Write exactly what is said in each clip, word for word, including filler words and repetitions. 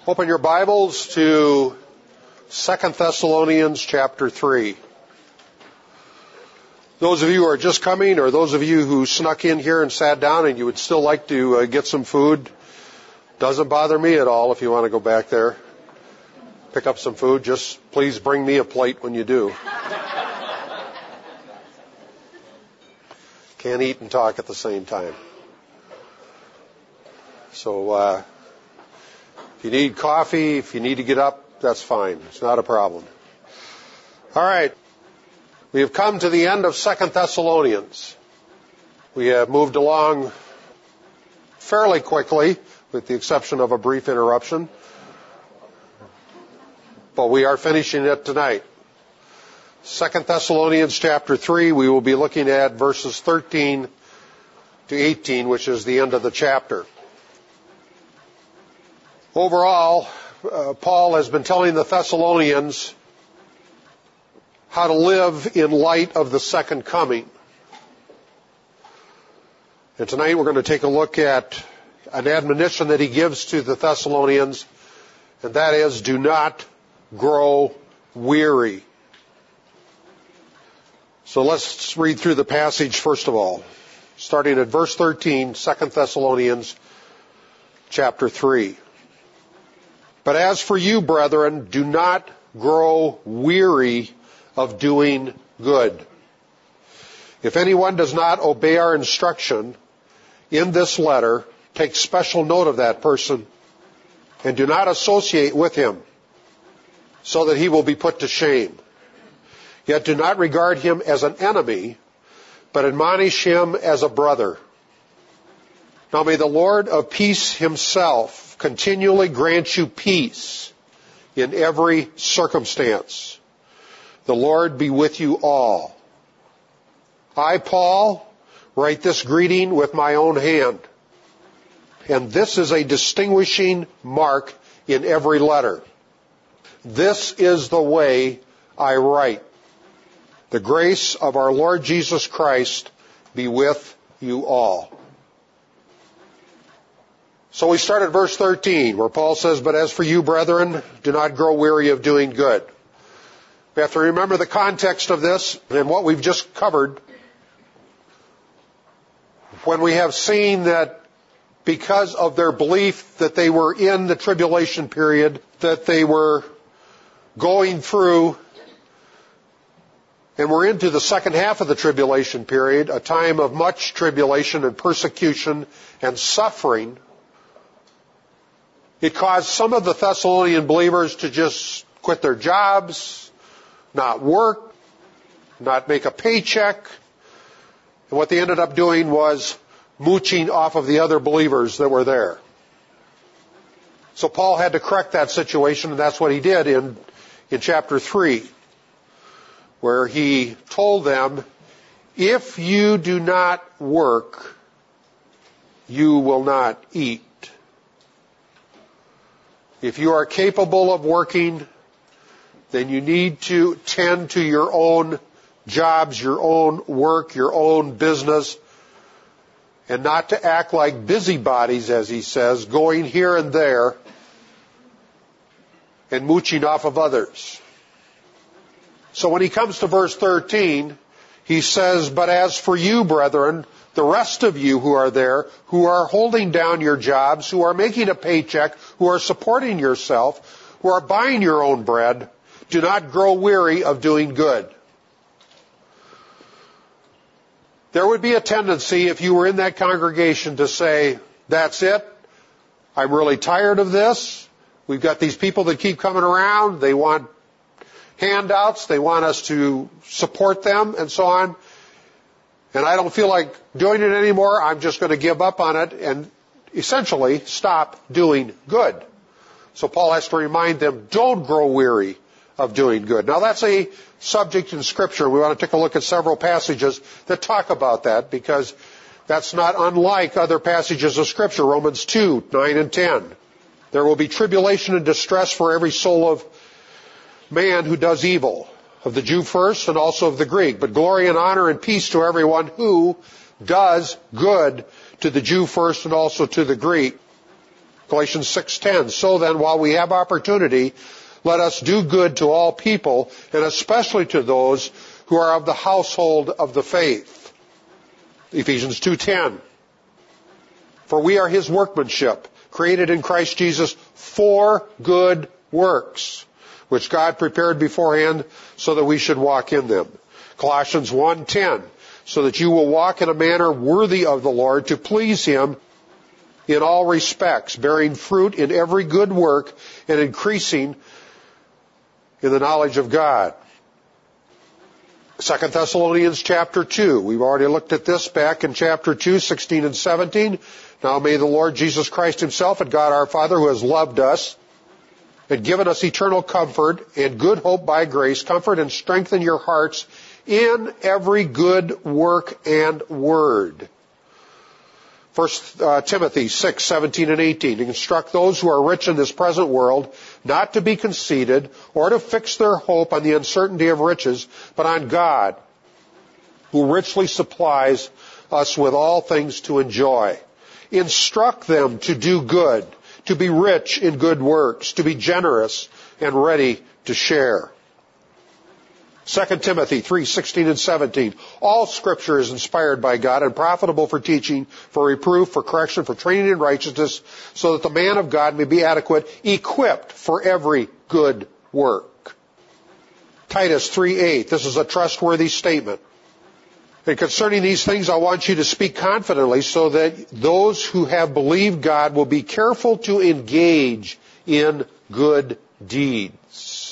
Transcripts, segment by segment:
Open your Bibles to Second Thessalonians chapter three. Those of you who are just coming, or those of you who snuck in here and sat down and you would still like to uh, get some food, doesn't bother me at all if you want to go back there, pick up some food. Just please bring me a plate when you do. Can't eat and talk at the same time. So, uh, if you need coffee, if you need to get up, that's fine. It's not a problem. All right. We have come to the end of Second Thessalonians. We have moved along fairly quickly, with the exception of a brief interruption. But we are finishing it tonight. Second Thessalonians chapter three, we will be looking at verses thirteen to eighteen, which is the end of the chapter. Overall, uh, Paul has been telling the Thessalonians how to live in light of the second coming. And tonight we're going to take a look at an admonition that he gives to the Thessalonians, and that is, do not grow weary. So let's read through the passage first of all, starting at verse thirteen, Second Thessalonians chapter three. But as for you, brethren, do not grow weary of doing good. If anyone does not obey our instruction in this letter, take special note of that person and do not associate with him, so that he will be put to shame. Yet do not regard him as an enemy, but admonish him as a brother. Now may the Lord of peace himself continually grant you peace in every circumstance. The Lord be with you all. I, Paul, write this greeting with my own hand, and this is a distinguishing mark in every letter. This is the way I write. The grace of our Lord Jesus Christ be with you all. So we start at verse thirteen, where Paul says, but as for you, brethren, do not grow weary of doing good. We have to remember the context of this and what we've just covered. When we have seen that because of their belief that they were in the tribulation period, that they were going through, and we're into the second half of the tribulation period, a time of much tribulation and persecution and suffering, it caused some of the Thessalonian believers to just quit their jobs, not work, not make a paycheck. And what they ended up doing was mooching off of the other believers that were there. So Paul had to correct that situation, and that's what he did in, in chapter three, where he told them, if you do not work, you will not eat. If you are capable of working, then you need to tend to your own jobs, your own work, your own business, and not to act like busybodies, as he says, going here and there and mooching off of others. So when he comes to verse thirteen, he says, but as for you, brethren, the rest of you who are there, who are holding down your jobs, who are making a paycheck, who are supporting yourself, who are buying your own bread, do not grow weary of doing good. There would be a tendency, if you were in that congregation, to say, that's it, I'm really tired of this. We've got these people that keep coming around, they want handouts, they want us to support them, and so on. And I don't feel like doing it anymore. I'm just going to give up on it and essentially stop doing good. So Paul has to remind them, don't grow weary of doing good. Now that's a subject in Scripture. We want to take a look at several passages that talk about that, because that's not unlike other passages of Scripture. Romans two, nine and ten. There will be tribulation and distress for every soul of man who does evil, of the Jew first and also of the Greek, but glory and honor and peace to everyone who does good, to the Jew first and also to the Greek. Galatians six ten, so then while we have opportunity, let us do good to all people, and especially to those who are of the household of the faith. Ephesians two ten, for we are his workmanship, created in Christ Jesus for good works, which God prepared beforehand so that we should walk in them. Colossians one ten, so that you will walk in a manner worthy of the Lord, to please him in all respects, bearing fruit in every good work and increasing in the knowledge of God. Second Thessalonians chapter two. We've already looked at this back in chapter two, sixteen and seventeen. Now may the Lord Jesus Christ himself and God our Father, who has loved us and given us eternal comfort and good hope by grace, comfort and strengthen your hearts in every good work and word. First uh, Timothy six seventeen and eighteen, to instruct those who are rich in this present world not to be conceited or to fix their hope on the uncertainty of riches, but on God, who richly supplies us with all things to enjoy. Instruct them to do good, to be rich in good works, to be generous and ready to share. Second Timothy three sixteen and seventeen. All Scripture is inspired by God and profitable for teaching, for reproof, for correction, for training in righteousness, so that the man of God may be adequate, equipped for every good work. Titus three eight. This is a trustworthy statement. And concerning these things, I want you to speak confidently, so that those who have believed God will be careful to engage in good deeds.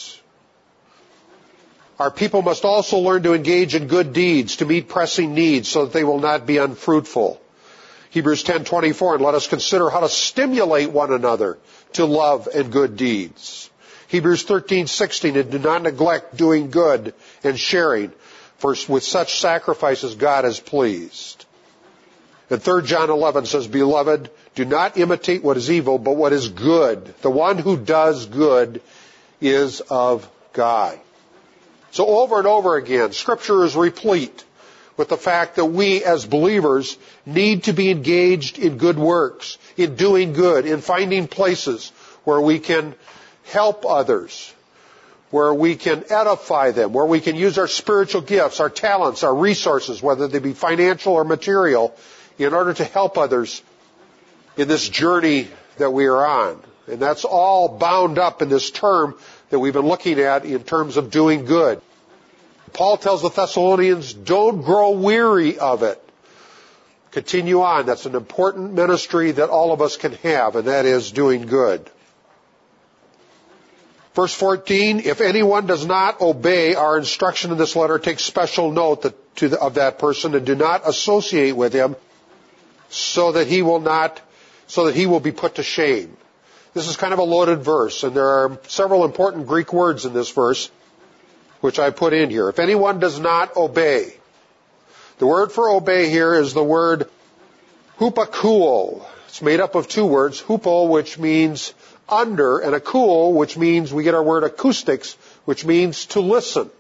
Our people must also learn to engage in good deeds, to meet pressing needs, so that they will not be unfruitful. Hebrews ten twenty-four, and let us consider how to stimulate one another to love and good deeds. Hebrews thirteen sixteen, and do not neglect doing good and sharing, for with such sacrifices God is pleased. And Third John eleven says, beloved, do not imitate what is evil, but what is good. The one who does good is of God. So over and over again, Scripture is replete with the fact that we as believers need to be engaged in good works, in doing good, in finding places where we can help others, where we can edify them, where we can use our spiritual gifts, our talents, our resources, whether they be financial or material, in order to help others in this journey that we are on. And that's all bound up in this term that we've been looking at in terms of doing good. Paul tells the Thessalonians, don't grow weary of it. Continue on. That's an important ministry that all of us can have, and that is doing good. Verse fourteen, if anyone does not obey our instruction in this letter, take special note that, to the, of that person, and do not associate with him, so that he will not, so that he will be put to shame. This is kind of a loaded verse, and there are several important Greek words in this verse, which I put in here. If anyone does not obey, the word for obey here is the word hupakuo. It's made up of two words, hupo, which means under, and akuo, which means, we get our word acoustics, which means to listen.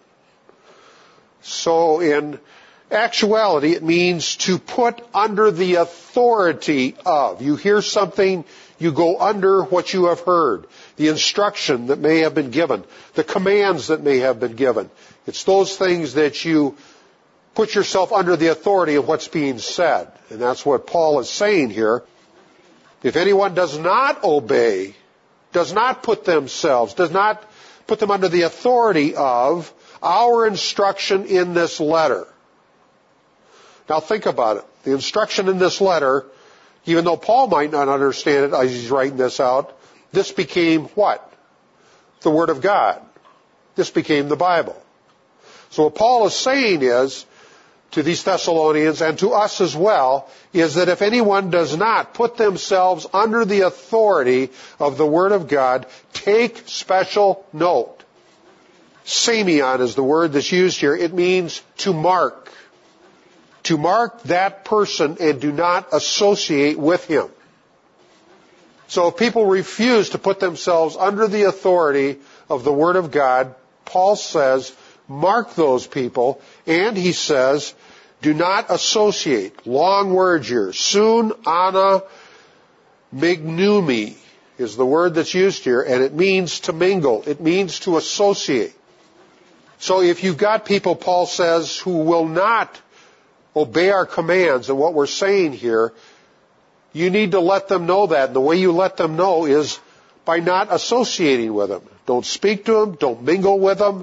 So in actuality, it means to put under the authority of. You hear something, you go under what you have heard, the instruction that may have been given, the commands that may have been given. It's those things that you put yourself under the authority of what's being said. And that's what Paul is saying here. If anyone does not obey, does not put themselves, does not put them under the authority of our instruction in this letter. Now think about it. The instruction in this letter, even though Paul might not understand it as he's writing this out, this became what? The Word of God. This became the Bible. So what Paul is saying is, to these Thessalonians and to us as well, is that if anyone does not put themselves under the authority of the Word of God, take special note. Samion is the word that's used here. It means to mark. To mark that person and do not associate with him. So if people refuse to put themselves under the authority of the Word of God, Paul says, mark those people, and he says, do not associate. Long word here. Sun ana mignumi. is the word that's used here, and it means to mingle. It means to associate. So if you've got people, Paul says, who will not obey our commands and what we're saying here, you need to let them know that. And the way you let them know is by not associating with them. Don't speak to them. Don't mingle with them.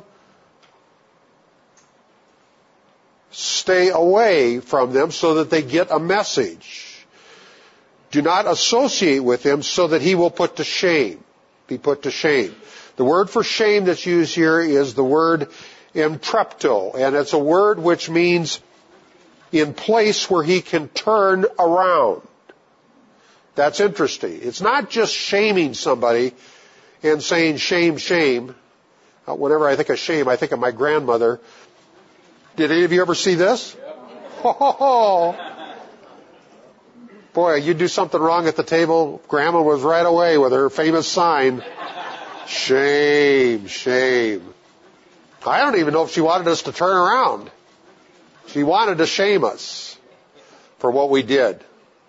Stay away from them so that they get a message. Do not associate with him so that he will put to shame, be put to shame. The word for shame that's used here is the word emtrepto, and it's a word which means in place where he can turn around. That's interesting. It's not just shaming somebody and saying shame, shame. Whenever I think of shame, I think of my grandmother. Did any of you ever see this? Oh, boy, you do something wrong at the table, Grandma was right away with her famous sign. Shame, shame. I don't even know if she wanted us to turn around. She wanted to shame us for what we did.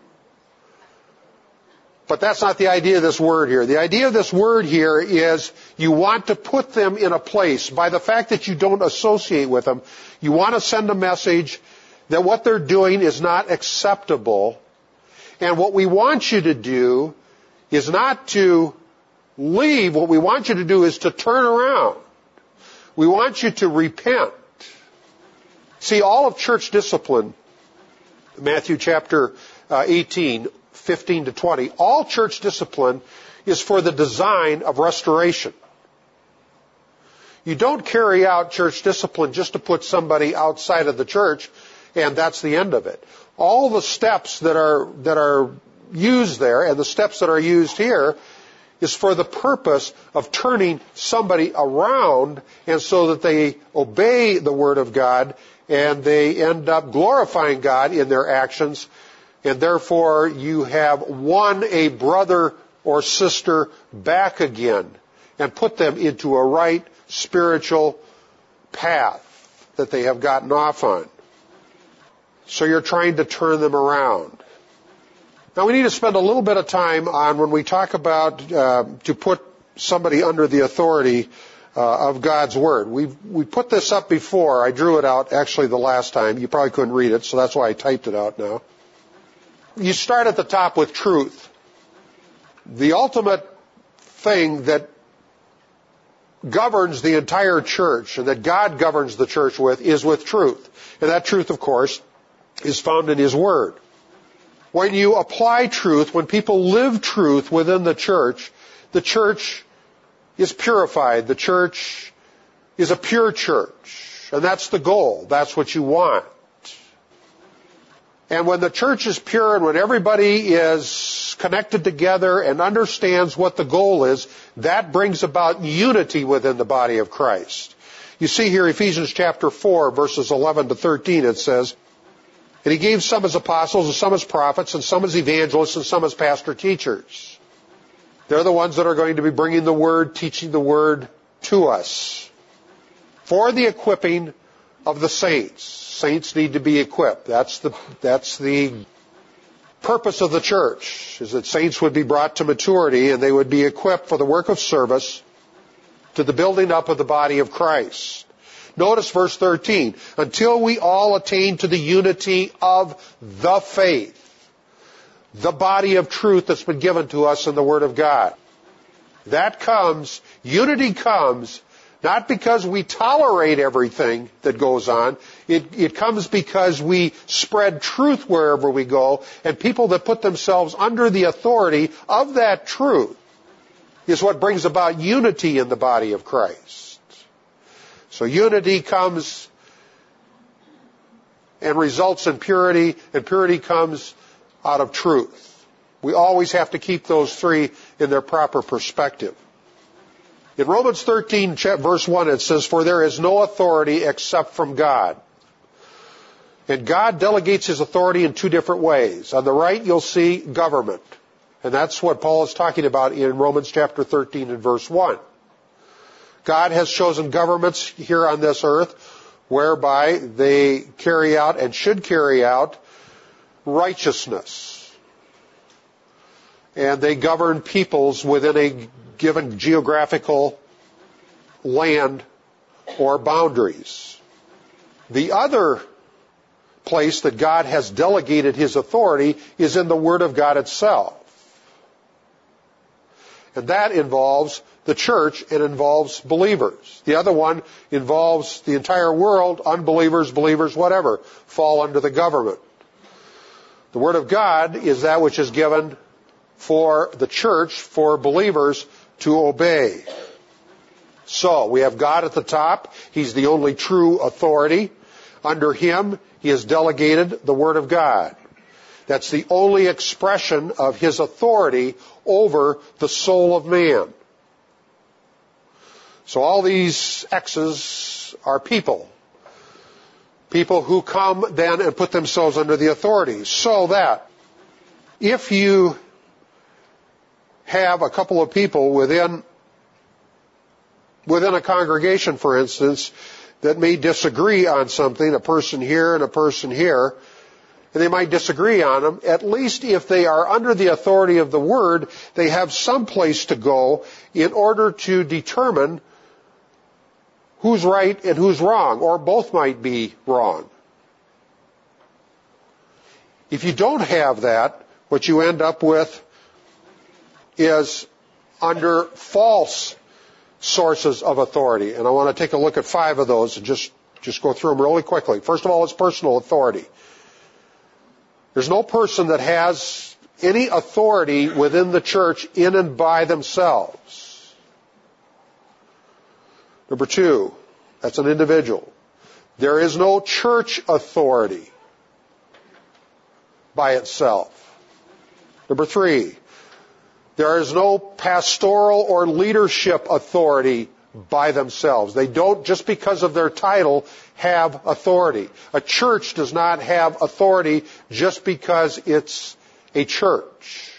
But that's not the idea of this word here. The idea of this word here is you want to put them in a place. By the fact that you don't associate with them, you want to send a message that what they're doing is not acceptable. And what we want you to do is not to leave. What we want you to do is to turn around. We want you to repent. See, all of church discipline, Matthew chapter uh, eighteen, fifteen to twenty, all church discipline is for the design of restoration. You don't carry out church discipline just to put somebody outside of the church, and that's the end of it. All the steps that are that are used there, and the steps that are used here, is for the purpose of turning somebody around, and so that they obey the Word of God, and they end up glorifying God in their actions, and therefore you have won a brother or sister back again, and put them into a right spiritual path that they have gotten off on. So you're trying to turn them around. Now we need to spend a little bit of time on when we talk about uh, to put somebody under the authority uh, of God's Word. We we put this up before. I drew it out actually the last time. You probably couldn't read it, so that's why I typed it out now. You start at the top with truth. The ultimate thing that governs the entire church and that God governs the church with is with truth. And that truth, of course, is found in His Word. When you apply truth, when people live truth within the church, the church is purified. The church is a pure church. And that's the goal. That's what you want. And when the church is pure and when everybody is connected together and understands what the goal is, that brings about unity within the body of Christ. You see here Ephesians chapter four, verses eleven to thirteen, it says, "And He gave some as apostles, and some as prophets, and some as evangelists, and some as pastor teachers." They're the ones that are going to be bringing the Word, teaching the Word to us. "For the equipping of the saints." Saints need to be equipped. That's the, that's the purpose of the church, is that saints would be brought to maturity and they would be equipped for the work of service to the building up of the body of Christ. Notice verse thirteen, "Until we all attain to the unity of the faith," the body of truth that's been given to us in the Word of God. That comes, unity comes, not because we tolerate everything that goes on. It, it comes because we spread truth wherever we go, and people that put themselves under the authority of that truth is what brings about unity in the body of Christ. So unity comes and results in purity, and purity comes out of truth. We always have to keep those three in their proper perspective. In Romans thirteen, verse one, it says, "For there is no authority except from God." And God delegates His authority in two different ways. On the right, you'll see government. And that's what Paul is talking about in Romans chapter thirteen and verse one. God has chosen governments here on this earth whereby they carry out and should carry out righteousness. and they govern peoples within a given geographical land or boundaries. The other place that God has delegated His authority is in the Word of God itself. And that involves the church and involves believers. The other one involves the entire world, unbelievers, believers, whatever, fall under the government. The Word of God is that which is given for the church, for believers to obey. So, we have God at the top. He's the only true authority. Under Him, He has delegated the Word of God. That's the only expression of His authority over the soul of man. So all these X's are people. People who come then and put themselves under the authority. So that if you have a couple of people within, within a congregation, for instance, that may disagree on something, a person here and a person here, and they might disagree on them, at least if they are under the authority of the Word, they have some place to go in order to determine who's right and who's wrong, or both might be wrong. If you don't have that, what you end up with is under false sources of authority. And I want to take a look at five of those and just, just go through them really quickly. First of all, it's personal authority. There's no person that has any authority within the church in and by themselves. Number two, that's an individual. There is no church authority by itself. Number three, there is no pastoral or leadership authority by themselves. They don't, just because of their title, have authority. A church does not have authority just because it's a church.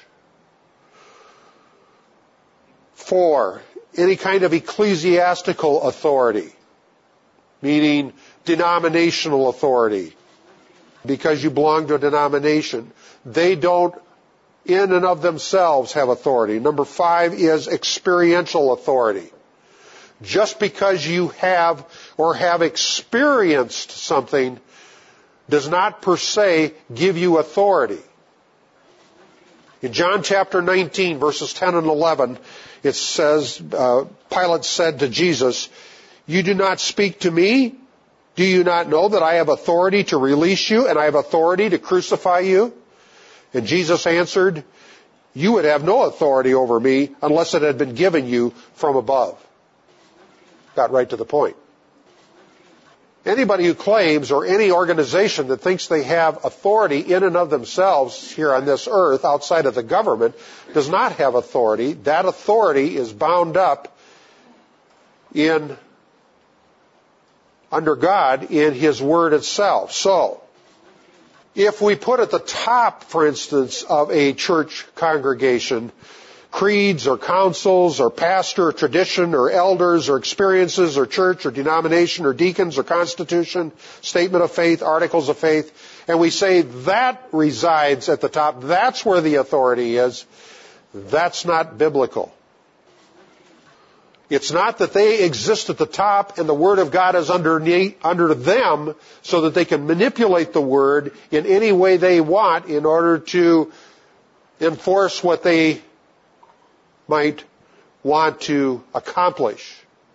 Four, any kind of ecclesiastical authority, meaning denominational authority, because you belong to a denomination. They don't, in and of themselves, have authority. Number five is experiential authority. Just because you have or have experienced something does not per se give you authority. In John chapter nineteen, verses ten and eleven, it says, uh, Pilate said to Jesus, "You do not speak to me? Do you not know that I have authority to release you and I have authority to crucify you?" And Jesus answered, "You would have no authority over me unless it had been given you from above." Got right to the point. Anybody who claims, or any organization that thinks they have authority in and of themselves here on this earth outside of the government does not have authority. That authority is bound up in, under God, in His Word itself. So, if we put at the top, for instance, of a church congregation, creeds or councils or pastor or tradition or elders or experiences or church or denomination or deacons or constitution, statement of faith, articles of faith, and we say that resides at the top, that's where the authority is, that's not biblical. It's not that they exist at the top and the Word of God is underneath, under them so that they can manipulate the Word in any way they want in order to enforce what they might want to accomplish.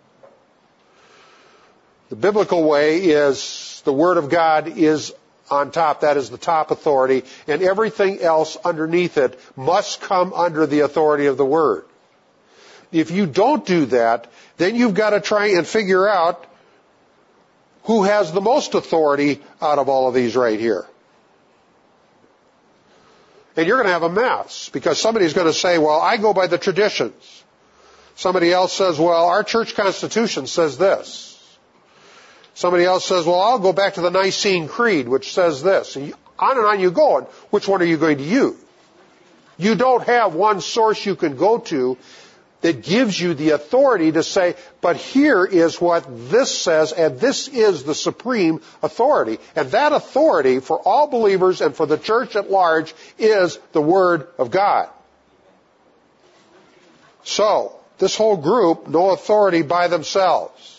The biblical way is the Word of God is on top. That is the top authority. And everything else underneath it must come under the authority of the Word. If you don't do that, then you've got to try and figure out who has the most authority out of all of these right here. And you're going to have a mess, because somebody's going to say, well, I go by the traditions. Somebody else says, well, our church constitution says this. Somebody else says, well, I'll go back to the Nicene Creed, which says this. And on and on you go. And which one are you going to use? You don't have one source you can go to that gives you the authority to say, but here is what this says, and this is the supreme authority. And that authority for all believers and for the church at large is the Word of God. So, this whole group, no authority by themselves.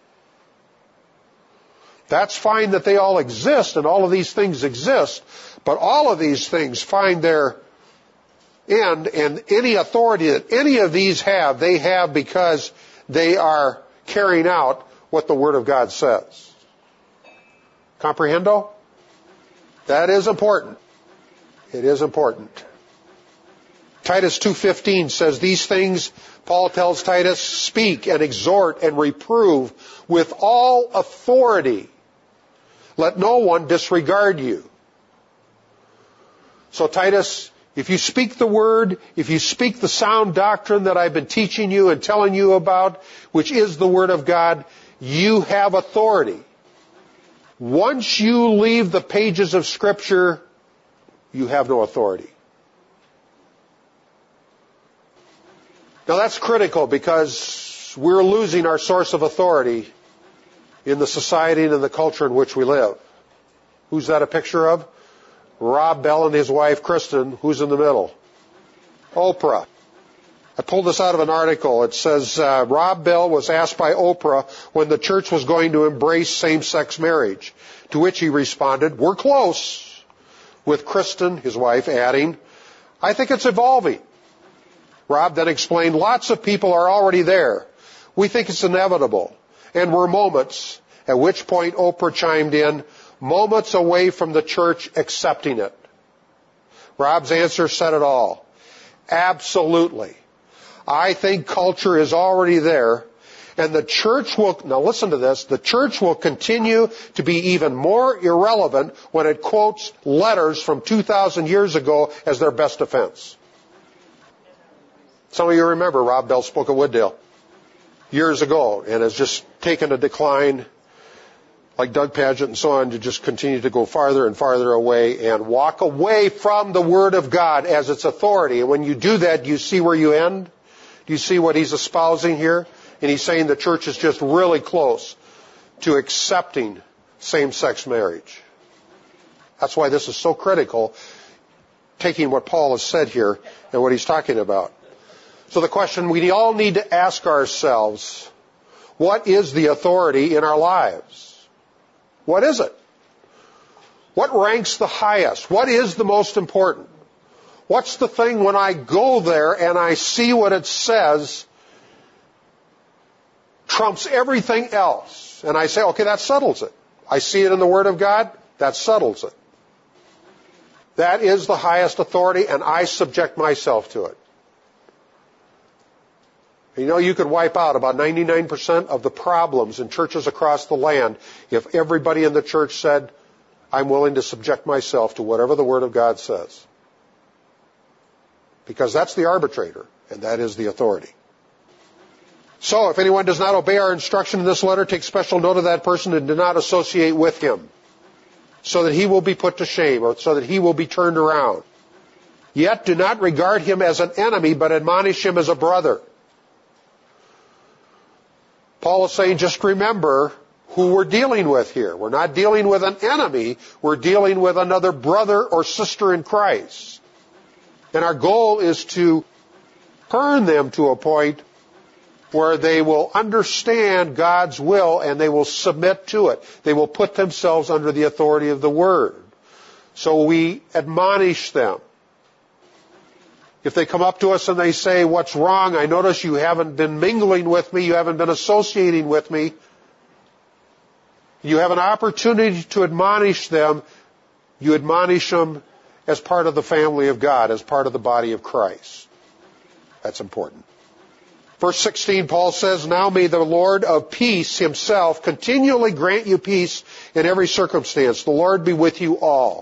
That's fine that they all exist and all of these things exist, but all of these things find their end, and any authority that any of these have, they have because they are carrying out what the Word of God says. Comprehendo? That is important. It is important. Titus two fifteen says, these things, Paul tells Titus, speak and exhort and reprove with all authority. Let no one disregard you. So Titus, if you speak the Word, if you speak the sound doctrine that I've been teaching you and telling you about, which is the Word of God, you have authority. Once you leave the pages of Scripture, you have no authority. Now that's critical because we're losing our source of authority in the society and in the culture in which we live. Who's that a picture of? Rob Bell and his wife, Kristen. Who's in the middle? Oprah. I pulled this out of an article. It says, uh, Rob Bell was asked by Oprah when the church was going to embrace same-sex marriage, to which he responded, we're close, with Kristen, his wife, adding, I think it's evolving. Rob then explained, lots of people are already there. We think it's inevitable. And we're moments, at which point Oprah chimed in, moments away from the church accepting it. Rob's answer said it all. Absolutely. I think culture is already there, and the church will, now listen to this, the church will continue to be even more irrelevant when it quotes letters from two thousand years ago as their best defense. Some of you remember Rob Bell spoke at Wooddale years ago and has just taken a decline like Doug Pagitt and so on to just continue to go farther and farther away and walk away from the Word of God as its authority. And when you do that, do you see where you end? Do you see what he's espousing here? And he's saying the church is just really close to accepting same-sex marriage. That's why this is so critical, taking what Paul has said here and what he's talking about. So the question we all need to ask ourselves, what is the authority in our lives? What is it? What ranks the highest? What is the most important? What's the thing when I go there and I see what it says trumps everything else? And I say, okay, that settles it. I see it in the Word of God, that settles it. That is the highest authority, and I subject myself to it. You know, you could wipe out about ninety-nine percent of the problems in churches across the land if everybody in the church said, I'm willing to subject myself to whatever the Word of God says. Because that's the arbitrator, and that is the authority. So, if anyone does not obey our instruction in this letter, take special note of that person and do not associate with him, so that he will be put to shame, or so that he will be turned around. Yet do not regard him as an enemy, but admonish him as a brother. Paul is saying, just remember who we're dealing with here. We're not dealing with an enemy. We're dealing with another brother or sister in Christ. And our goal is to turn them to a point where they will understand God's will and they will submit to it. They will put themselves under the authority of the Word. So we admonish them. If they come up to us and they say, what's wrong? I notice you haven't been mingling with me. You haven't been associating with me. You have an opportunity to admonish them. You admonish them as part of the family of God, as part of the body of Christ. That's important. Verse sixteen, Paul says, now may the Lord of peace himself continually grant you peace in every circumstance. The Lord be with you all.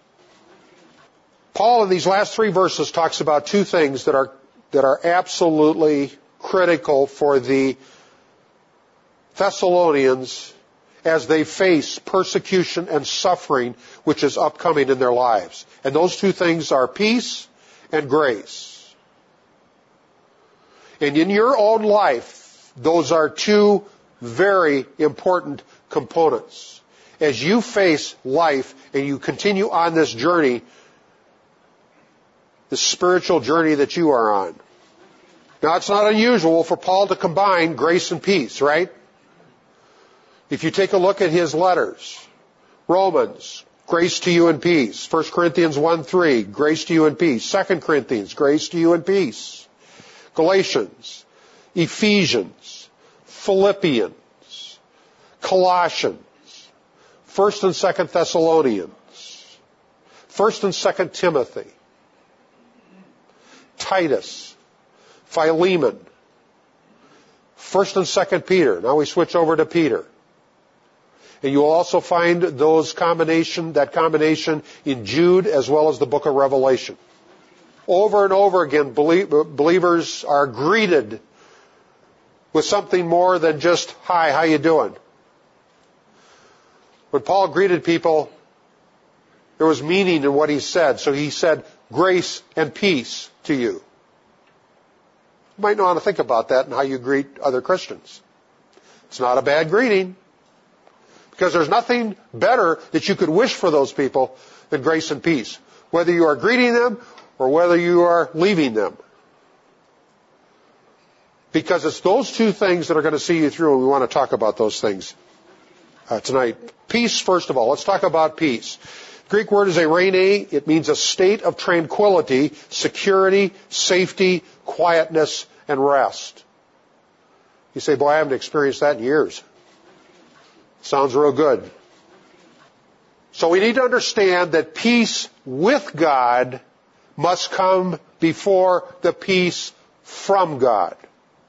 Paul, in these last three verses, talks about two things that are, that are absolutely critical for the Thessalonians as they face persecution and suffering which is upcoming in their lives. And those two things are peace and grace. And in your own life, those are two very important components. As you face life and you continue on this journey, the spiritual journey that you are on, Now, it's not unusual for Paul to combine grace and peace, right? If you take a look at his letters, Romans, grace to you and peace. First Corinthians one three, grace to you and peace. Second Corinthians, grace to you and peace. Galatians, Ephesians, Philippians, Colossians, First and Second Thessalonians, First and Second Timothy, Titus, Philemon, First and Second Peter. Now we switch over to Peter. And you will also find those combination, that combination in Jude as well as the book of Revelation. Over and over again, believers are greeted with something more than just, hi, how you doing? When Paul greeted people, there was meaning in what he said. So he said, grace and peace to you. You might want to think about that and how you greet other Christians. It's not a bad greeting. Because there's nothing better that you could wish for those people than grace and peace. Whether you are greeting them or whether you are leaving them. Because it's those two things that are going to see you through, and we want to talk about those things uh, tonight. Peace, first of all. Let's talk about peace. The Greek word is eirene. It means a state of tranquility, security, safety, quietness, and rest. You say, boy, I haven't experienced that in years. Sounds real good. So we need to understand that peace with God must come before the peace from God.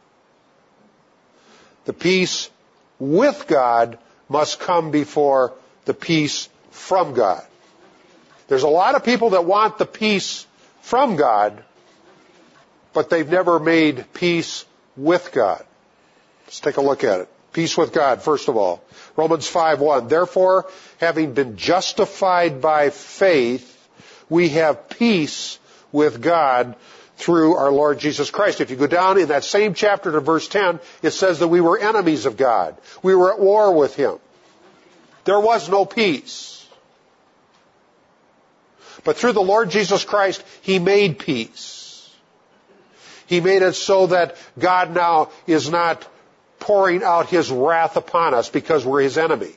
The peace with God must come before the peace from God. There's a lot of people that want the peace from God, but they've never made peace with God. Let's take a look at it. Peace with God, first of all. Romans five one. Therefore, having been justified by faith, we have peace with God through our Lord Jesus Christ. If you go down in that same chapter to verse ten, it says that we were enemies of God. We were at war with Him. There was no peace. But through the Lord Jesus Christ, He made peace. He made it so that God now is not pouring out His wrath upon us because we're His enemy.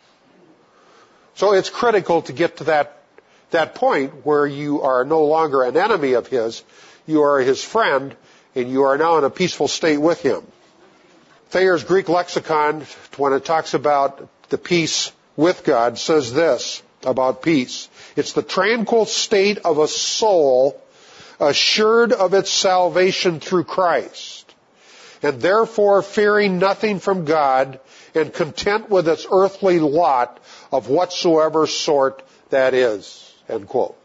So it's critical to get to that, that point where you are no longer an enemy of His, you are His friend, and you are now in a peaceful state with Him. Thayer's Greek lexicon, when it talks about the peace with God, says this about peace. It's the tranquil state of a soul assured of its salvation through Christ, and therefore fearing nothing from God, and content with its earthly lot of whatsoever sort that is. End quote.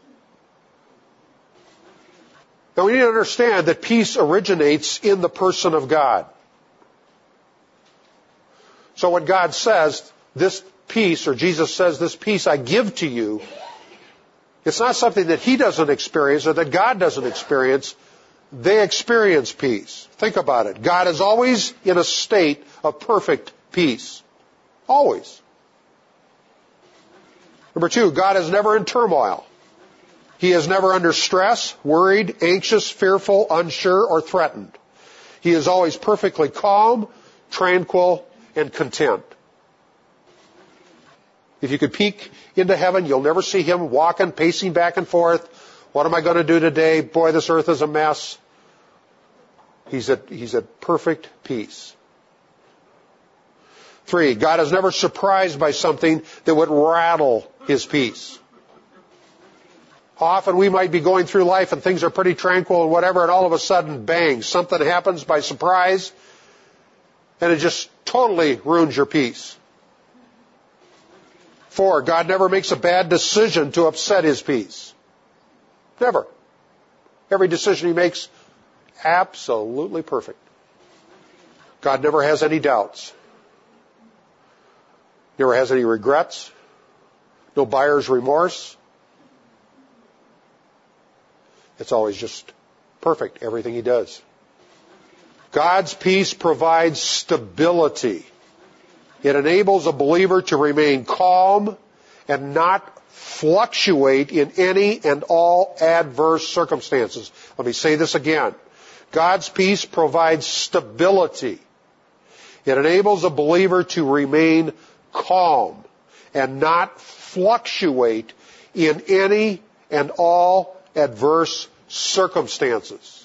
Now we need to understand that peace originates in the person of God. So when God says, this peace, or Jesus says, this peace I give to you, it's not something that He doesn't experience or that God doesn't experience. They experience peace. Think about it. God is always in a state of perfect peace. Always. Number two, God is never in turmoil. He is never under stress, worried, anxious, fearful, unsure, or threatened. He is always perfectly calm, tranquil, and content. If you could peek into heaven, you'll never see Him walking, pacing back and forth. What am I going to do today? Boy, this earth is a mess. He's at, he's at perfect peace. Three, God is never surprised by something that would rattle His peace. Often we might be going through life and things are pretty tranquil and whatever, and all of a sudden, bang, something happens by surprise, and it just totally ruins your peace. Four, God never makes a bad decision to upset His peace. Never. Every decision He makes, absolutely perfect. God never has any doubts. Never has any regrets. No buyer's remorse. It's always just perfect, everything He does. God's peace provides stability. It enables a believer to remain calm and not fluctuate in any and all adverse circumstances. Let me say this again. God's peace provides stability. It enables a believer to remain calm and not fluctuate in any and all adverse circumstances.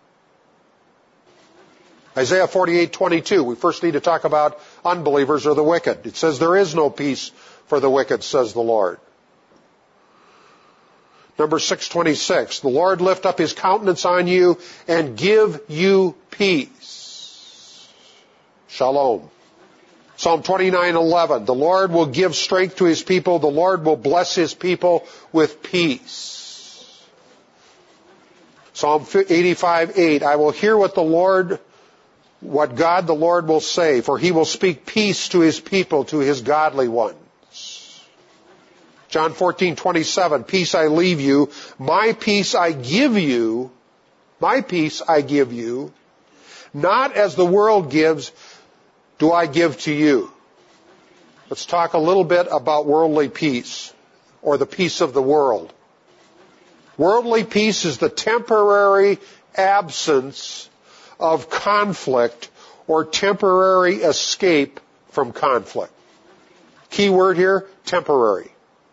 Isaiah forty-eight twenty-two, we first need to talk about unbelievers or the wicked. It says, there is no peace for the wicked, says the Lord. Number six twenty-six, the Lord lift up his countenance on you and give you peace. Shalom. Psalm twenty-nine eleven, the Lord will give strength to his people. The Lord will bless his people with peace. Psalm eighty-five eight, I will hear what the Lord, what God the Lord will say, for he will speak peace to his people, to his godly ones. John fourteen twenty-seven, peace I leave you, my peace I give you, my peace I give you, not as the world gives, do I give to you. Let's talk a little bit about worldly peace, or the peace of the world. Worldly peace is the temporary absence of conflict or temporary escape from conflict. Key word here, temporary.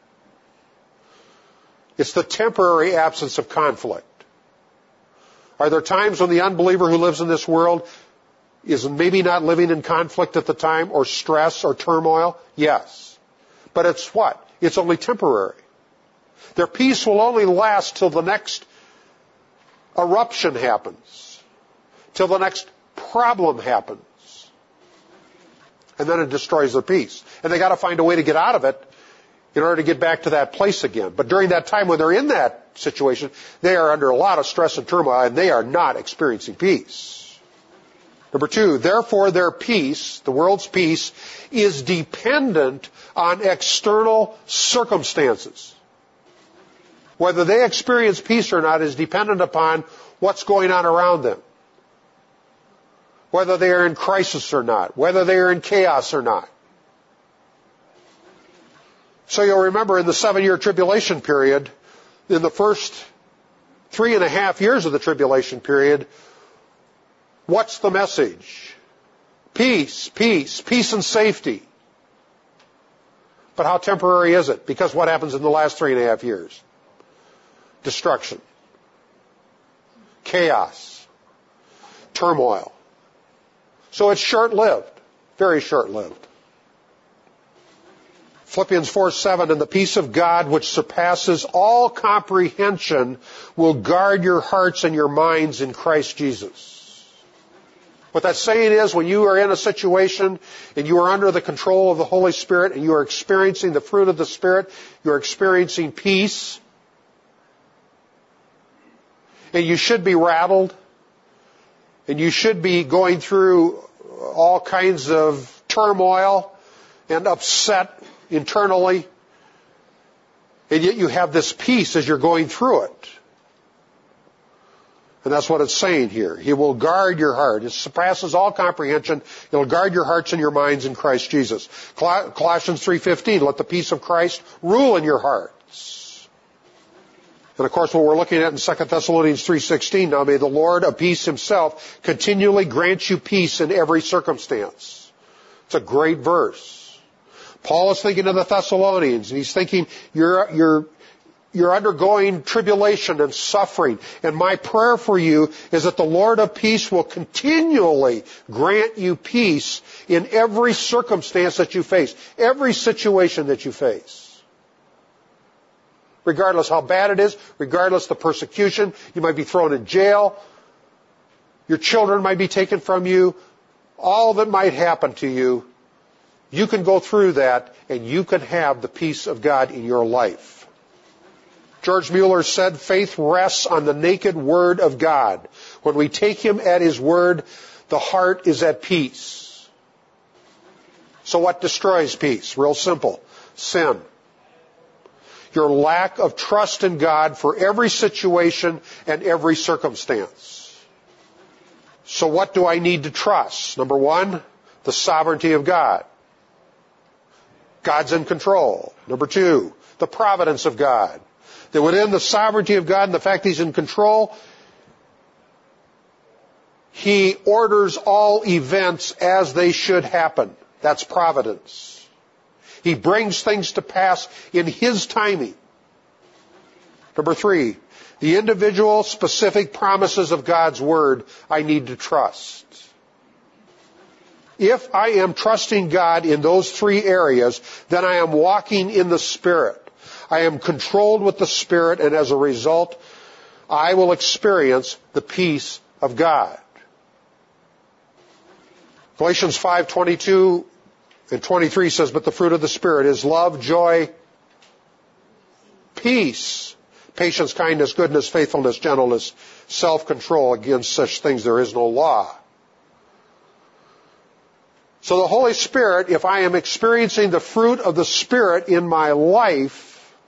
It's the temporary absence of conflict. Are there times when the unbeliever who lives in this world is maybe not living in conflict at the time, or stress or turmoil? Yes. But it's what? It's only temporary. Their peace will only last till the next eruption happens, till the next problem happens. And then it destroys their peace. And they got to find a way to get out of it in order to get back to that place again. But during that time when they're in that situation, they are under a lot of stress and turmoil, and they are not experiencing peace. Number two, therefore their peace, the world's peace, is dependent on external circumstances. Whether they experience peace or not is dependent upon what's going on around them. Whether they are in crisis or not, whether they are in chaos or not. So you'll remember in the seven-year tribulation period, in the first three and a half years of the tribulation period, what's the message? Peace, peace, peace and safety. But how temporary is it? Because what happens in the last three and a half years? Destruction. Chaos. Turmoil. So it's short-lived. Very short-lived. Philippians four seven, and the peace of God which surpasses all comprehension will guard your hearts and your minds in Christ Jesus. What that's saying is, when you are in a situation and you are under the control of the Holy Spirit and you are experiencing the fruit of the Spirit, you're experiencing peace, and you should be rattled, and you should be going through all kinds of turmoil and upset internally, and yet you have this peace as you're going through it. And that's what it's saying here. He will guard your heart. It surpasses all comprehension. It'll guard your hearts and your minds in Christ Jesus. Colossians three fifteen, let the peace of Christ rule in your hearts. And of course, what we're looking at in Second Thessalonians three sixteen, now may the Lord of peace himself continually grant you peace in every circumstance. It's a great verse. Paul is thinking of the Thessalonians, and he's thinking, you're, you're, you're undergoing tribulation and suffering, and my prayer for you is that the Lord of peace will continually grant you peace in every circumstance that you face, every situation that you face. Regardless how bad it is, regardless the persecution, you might be thrown in jail, your children might be taken from you, all that might happen to you, you can go through that and you can have the peace of God in your life. George Mueller said, faith rests on the naked word of God. When we take him at his word, the heart is at peace. So what destroys peace? Real simple. Sin. Your lack of trust in God for every situation and every circumstance. So what do I need to trust? Number one, the sovereignty of God. God's in control. Number two, the providence of God. That within the sovereignty of God and the fact He's in control, He orders all events as they should happen. That's providence. He brings things to pass in His timing. Number three, the individual specific promises of God's Word I need to trust. If I am trusting God in those three areas, then I am walking in the Spirit. I am controlled with the Spirit, and as a result, I will experience the peace of God. Galatians five twenty-two and twenty-three says, but the fruit of the Spirit is love, joy, peace, patience, kindness, goodness, faithfulness, gentleness, self-control. Against such things there is no law. So the Holy Spirit, if I am experiencing the fruit of the Spirit in my life,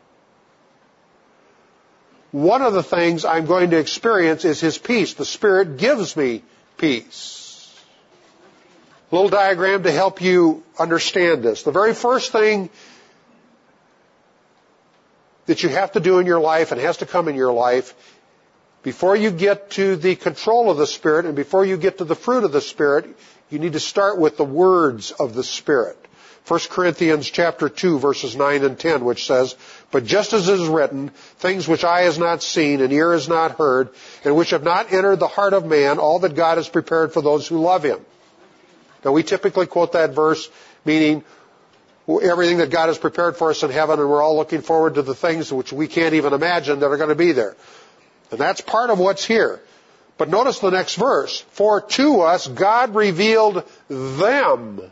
one of the things I'm going to experience is His peace. The Spirit gives me peace. A little diagram to help you understand this. The very first thing that you have to do in your life and has to come in your life before you get to the control of the Spirit and before you get to the fruit of the Spirit, you need to start with the words of the Spirit. First Corinthians chapter two, verses nine and ten, which says, but just as it is written, things which eye has not seen and ear has not heard, and which have not entered the heart of man, all that God has prepared for those who love Him. Now we typically quote that verse meaning everything that God has prepared for us in heaven, and we're all looking forward to the things which we can't even imagine that are going to be there. And that's part of what's here. But notice the next verse. For to us God revealed them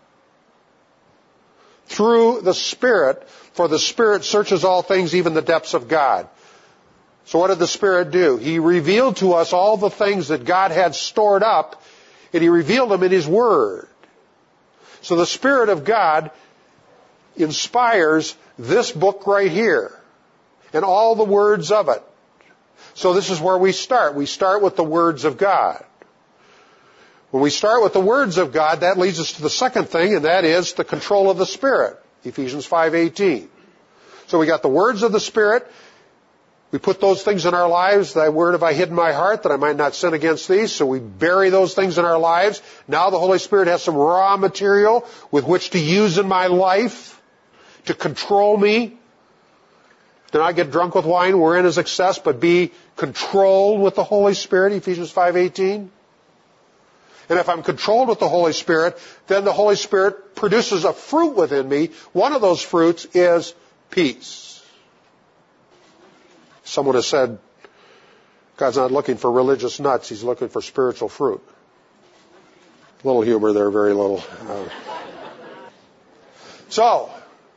through the Spirit, for the Spirit searches all things, even the depths of God. So what did the Spirit do? He revealed to us all the things that God had stored up, and He revealed them in His Word. So the Spirit of God inspires this book right here, and all the words of it. So this is where we start. We start with the words of God. When we start with the words of God, that leads us to the second thing, and that is the control of the Spirit. Ephesians five eighteen. So we got the words of the Spirit. We put those things in our lives. Thy word have I hid in my heart that I might not sin against thee. So we bury those things in our lives. Now the Holy Spirit has some raw material with which to use in my life to control me. Do not get drunk with wine wherein is excess, but be controlled with the Holy Spirit, Ephesians five eighteen. And if I'm controlled with the Holy Spirit, then the Holy Spirit produces a fruit within me. One of those fruits is peace. Someone has said, God's not looking for religious nuts, He's looking for spiritual fruit. A little humor there, very little. Uh, so,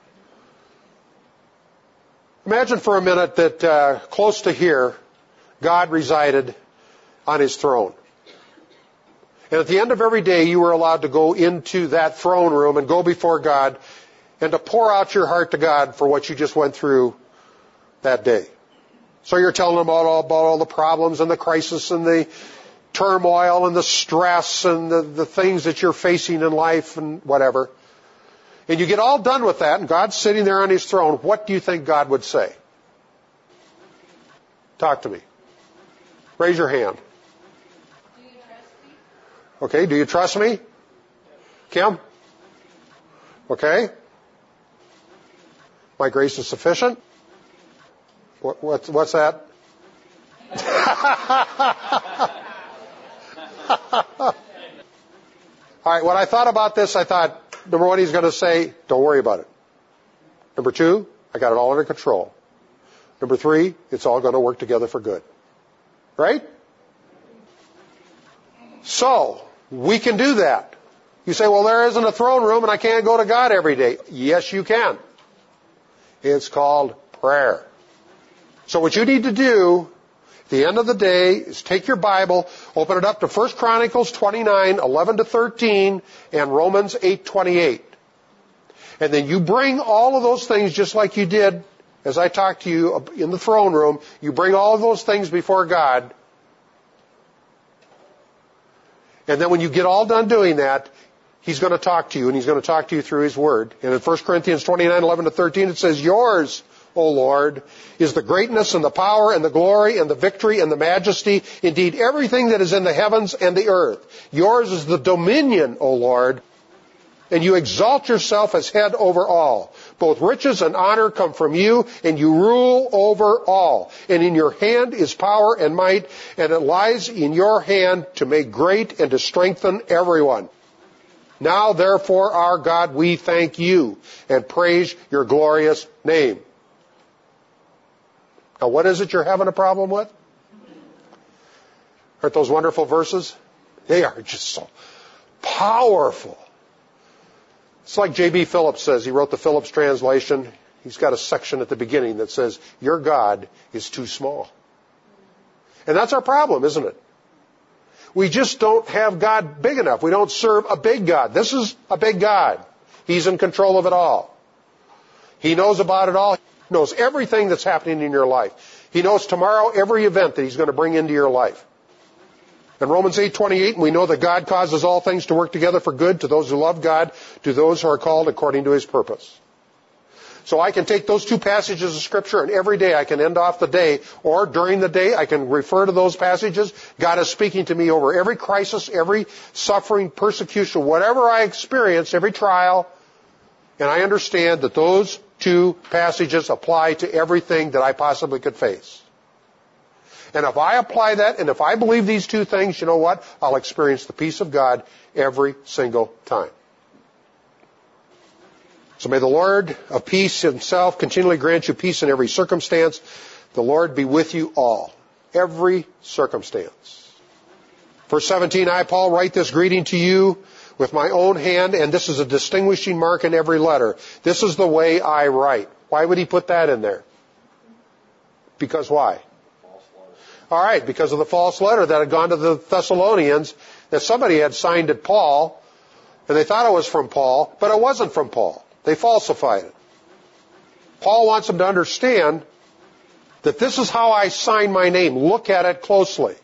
imagine for a minute that uh, close to here, God resided on His throne. And at the end of every day, you were allowed to go into that throne room and go before God and to pour out your heart to God for what you just went through that day. So you're telling Him about all, about all the problems and the crisis and the turmoil and the stress and the, the things that you're facing in life and whatever. And you get all done with that, and God's sitting there on His throne. What do you think God would say? Talk to me. Raise your hand. Okay, do you trust me? Kim? Okay. My grace is sufficient? What, what's, what's that? All right, when I thought about this, I thought, number one, He's going to say, don't worry about it. Number two, I got it all under control. Number three, it's all going to work together for good. Right? So, we can do that. You say, well, there isn't a throne room and I can't go to God every day. Yes, you can. It's called prayer. So what you need to do at the end of the day is take your Bible, open it up to First Chronicles twenty-nine, eleven to thirteen, and Romans eight twenty-eight. And then you bring all of those things just like you did as I talked to you in the throne room. You bring all of those things before God. And then when you get all done doing that, He's going to talk to you, and He's going to talk to you through His Word. And in First Corinthians twenty-nine, eleven to thirteen, it says, yours, O Lord, is the greatness and the power and the glory and the victory and the majesty, indeed everything that is in the heavens and the earth. Yours is the dominion, O Lord, and you exalt yourself as head over all. Both riches and honor come from you, and you rule over all. And in your hand is power and might, and it lies in your hand to make great and to strengthen everyone. Now, therefore, our God, we thank you and praise your glorious name. Now, what is it you're having a problem with? Aren't those wonderful verses? They are just so powerful. It's like J B Phillips says. He wrote the Phillips translation. He's got a section at the beginning that says, your God is too small. And that's our problem, isn't it? We just don't have God big enough. We don't serve a big God. This is a big God. He's in control of it all. He knows about it all. He knows everything that's happening in your life. He knows tomorrow every event that He's going to bring into your life. In Romans eight twenty-eight, we know that God causes all things to work together for good to those who love God, to those who are called according to His purpose. So I can take those two passages of Scripture, and every day I can end off the day, or during the day I can refer to those passages. God is speaking to me over every crisis, every suffering, persecution, whatever I experience, every trial, and I understand that those two passages apply to everything that I possibly could face. And if I apply that, and if I believe these two things, you know what? I'll experience the peace of God every single time. So may the Lord of peace Himself continually grant you peace in every circumstance. The Lord be with you all. Every circumstance. Verse seventeen, I, Paul, write this greeting to you with my own hand, and this is a distinguishing mark in every letter. This is the way I write. Why would he put that in there? Because why? All right, because of the false letter that had gone to the Thessalonians, that somebody had signed it Paul, and they thought it was from Paul, but it wasn't from Paul. They falsified it. Paul wants them to understand that this is how I sign my name. Look at it closely.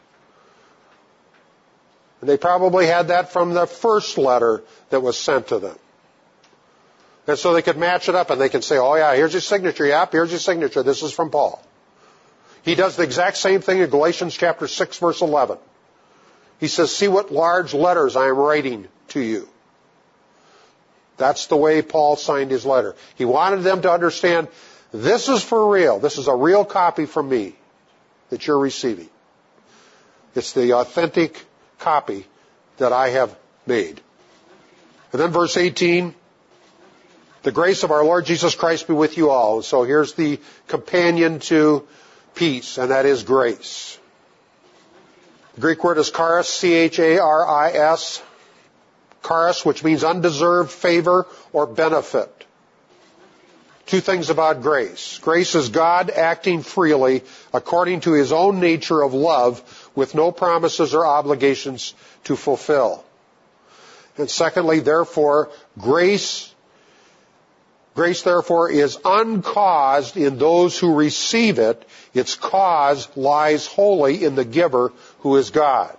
And they probably had that from the first letter that was sent to them. And so they could match it up and they can say, oh yeah, here's your signature. Yep, here's your signature. This is from Paul. He does the exact same thing in Galatians chapter six, verse eleven. He says, see what large letters I am writing to you. That's the way Paul signed his letter. He wanted them to understand, this is for real. This is a real copy from me that you're receiving. It's the authentic copy that I have made. And then verse eighteen, the grace of our Lord Jesus Christ be with you all. So here's the companion to peace, and that is grace. The Greek word is charis, C H A R I S. Charis, which means undeserved favor or benefit. Two things about grace. Grace is God acting freely according to His own nature of love with no promises or obligations to fulfill. And secondly, therefore, grace Grace, therefore, is uncaused in those who receive it. Its cause lies wholly in the giver, who is God.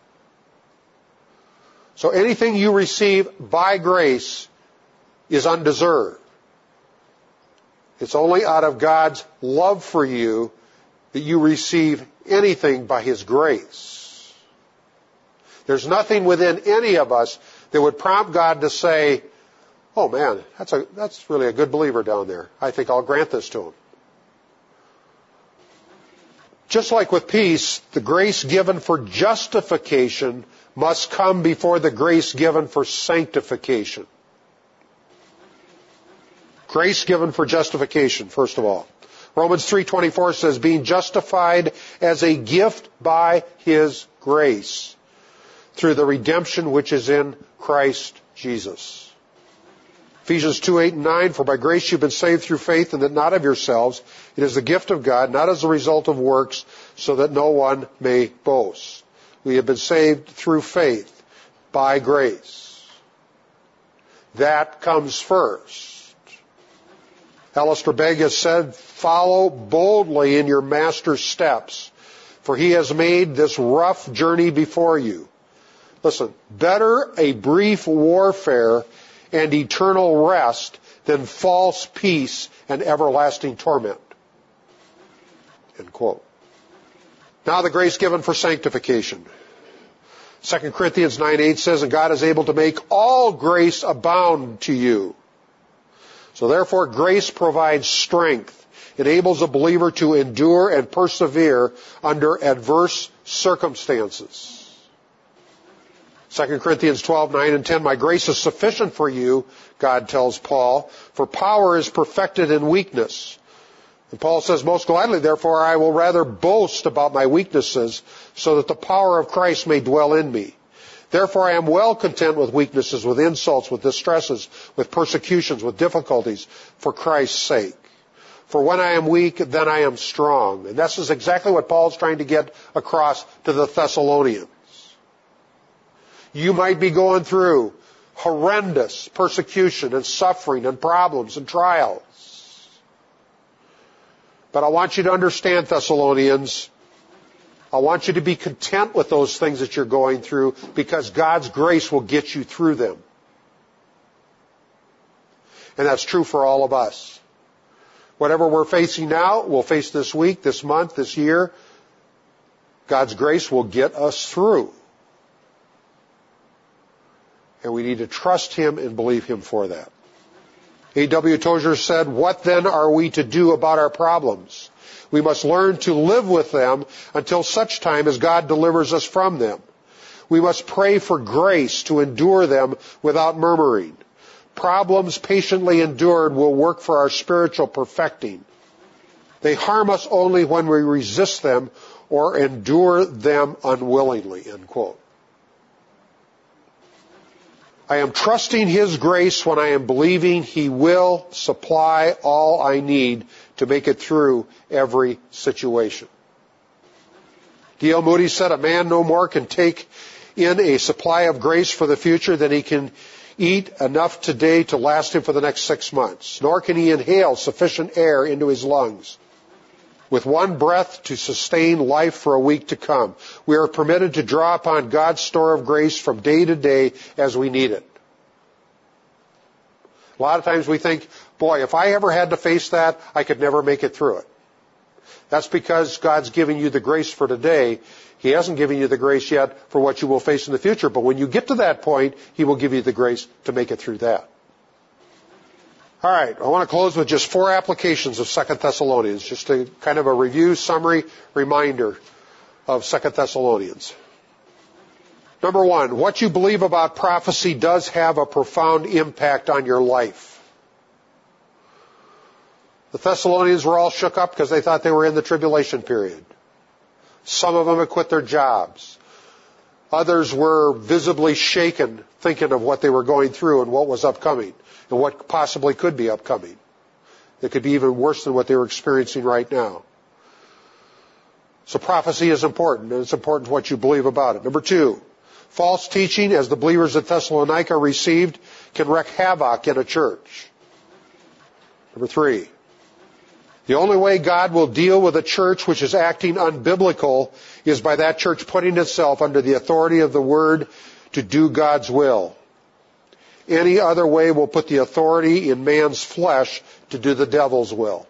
So anything you receive by grace is undeserved. It's only out of God's love for you that you receive anything by His grace. There's nothing within any of us that would prompt God to say, oh man, that's a, that's really a good believer down there. I think I'll grant this to him. Just like with peace, the grace given for justification must come before the grace given for sanctification. Grace given for justification, first of all. Romans three twenty-four says, being justified as a gift by His grace through the redemption which is in Christ Jesus. Ephesians two, eight, and nine, for by grace you've been saved through faith, and that not of yourselves. It is the gift of God, not as a result of works, so that no one may boast. We have been saved through faith, by grace. That comes first. Alistair Begg has said, follow boldly in your Master's steps, for He has made this rough journey before you. Listen, better a brief warfare and eternal rest than false peace and everlasting torment. End quote. Now the grace given for sanctification. Second Corinthians nine eight says, and God is able to make all grace abound to you. So therefore grace provides strength, enables a believer to endure and persevere under adverse circumstances. Second Corinthians twelve nine and ten, my grace is sufficient for you, God tells Paul, for power is perfected in weakness. And Paul says, most gladly, therefore, I will rather boast about my weaknesses, so that the power of Christ may dwell in me. Therefore, I am well content with weaknesses, with insults, with distresses, with persecutions, with difficulties, for Christ's sake. For when I am weak, then I am strong. And this is exactly what Paul's trying to get across to the Thessalonians. You might be going through horrendous persecution and suffering and problems and trials. But I want you to understand, Thessalonians, I want you to be content with those things that you're going through, because God's grace will get you through them. And that's true for all of us. Whatever we're facing now, we'll face this week, this month, this year, God's grace will get us through. And we need to trust Him and believe Him for that. A W Tozer said, what then are we to do about our problems? We must learn to live with them until such time as God delivers us from them. We must pray for grace to endure them without murmuring. Problems patiently endured will work for our spiritual perfecting. They harm us only when we resist them or endure them unwillingly. End quote. I am trusting His grace when I am believing He will supply all I need to make it through every situation. D L Moody said, a man no more can take in a supply of grace for the future than he can eat enough today to last him for the next six months. Nor can he inhale sufficient air into his lungs with one breath to sustain life for a week to come. We are permitted to draw upon God's store of grace from day to day as we need it. A lot of times we think, boy, if I ever had to face that, I could never make it through it. That's because God's giving you the grace for today. He hasn't given you the grace yet for what you will face in the future. But when you get to that point, He will give you the grace to make it through that. All right, I want to close with just four applications of Second Thessalonians, just a kind of a review, summary, reminder of Second Thessalonians. Number one, what you believe about prophecy does have a profound impact on your life. The Thessalonians were all shook up because they thought they were in the tribulation period. Some of them had quit their jobs. Others were visibly shaken, thinking of what they were going through and what was upcoming, and what possibly could be upcoming. It could be even worse than what they were experiencing right now. So prophecy is important, and it's important what you believe about it. Number two, false teaching, as the believers at Thessalonica received, can wreak havoc in a church. Number three, the only way God will deal with a church which is acting unbiblical is by that church putting itself under the authority of the Word to do God's will. Any other way will put the authority in man's flesh to do the devil's will.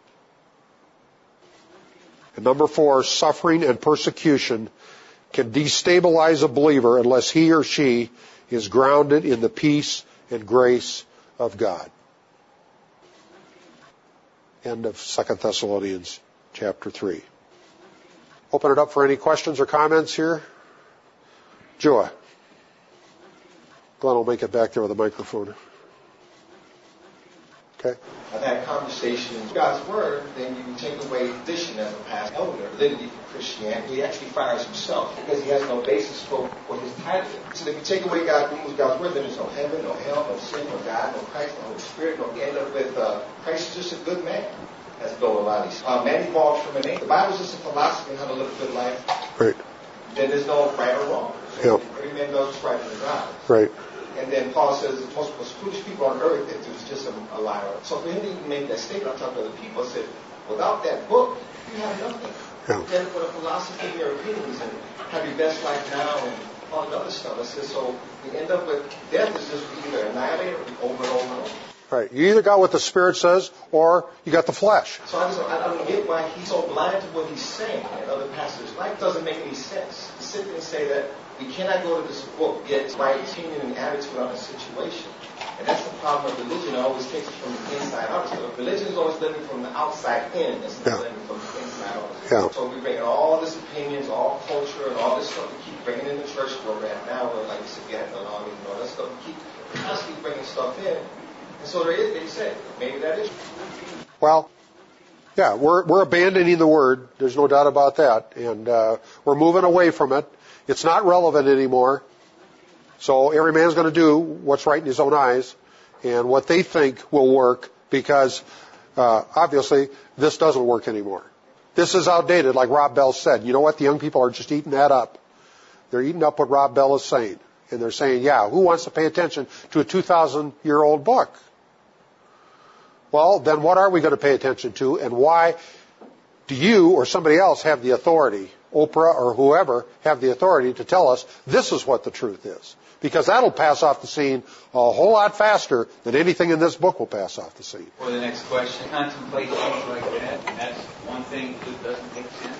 And number four, suffering and persecution can destabilize a believer unless he or she is grounded in the peace and grace of God. End of Second Thessalonians chapter three. Open it up for any questions or comments here. Joa. Glenn will make it back there with a microphone. Okay. I've had conversations with God's Word, then you take away his position as a past elder, validity for Christianity. He actually fires himself because he has no basis for what his title is. So if you take away God, remove God's Word, then there's no heaven, no hell, no sin, no God, no Christ, no Holy Spirit. No, you end up with uh, Christ is just a good man. That's Bill O'Reilly's. Uh, man evolved from an angel. The Bible's just a philosophy on how to live a good life. Right. Then there's no right or wrong. Yep. Every man knows what's right from God. Right. And then Paul says the most, most foolish people on earth that was just a, a liar. So for him to even make that statement, I'm talking to other people, I said, without that book, you have nothing. Yeah. Then for the philosophy of your opinions and have your best life now and all the other stuff. I said, so we end up with death is just either annihilated or over and over and over. Right. You either got what the Spirit says or you got the flesh. So I, just, I don't get why he's so blind to what he's saying in other passages. Life doesn't make any sense. To sit there and say that we cannot go to this book, get my opinion and attitude on a situation. And that's the problem of religion. It always takes it from the inside out. So religion is always living from the outside in. It's not yeah. living from the inside out. Yeah. So we bring in all this opinions, all culture, and all this stuff. We keep bringing in the church where we're at now, where, like you said, we have the law and all that stuff. We keep constantly bringing stuff in. And so there is, they said, maybe that is. Well, yeah, we're we're abandoning the Word. There's no doubt about that. And uh, we're moving away from it. It's not relevant anymore. So every man's going to do what's right in his own eyes and what they think will work, because uh, obviously this doesn't work anymore. This is outdated, like Rob Bell said. You know what? The young people are just eating that up. They're eating up what Rob Bell is saying. And they're saying, yeah, who wants to pay attention to a two thousand year old book? Well, then what are we going to pay attention to, and why do you or somebody else have the authority, Oprah or whoever, have the authority to tell us this is what the truth is? Because that'll pass off the scene a whole lot faster than anything in this book will pass off the scene. Or the next question, contemplate things like that, and that's one thing that doesn't make sense.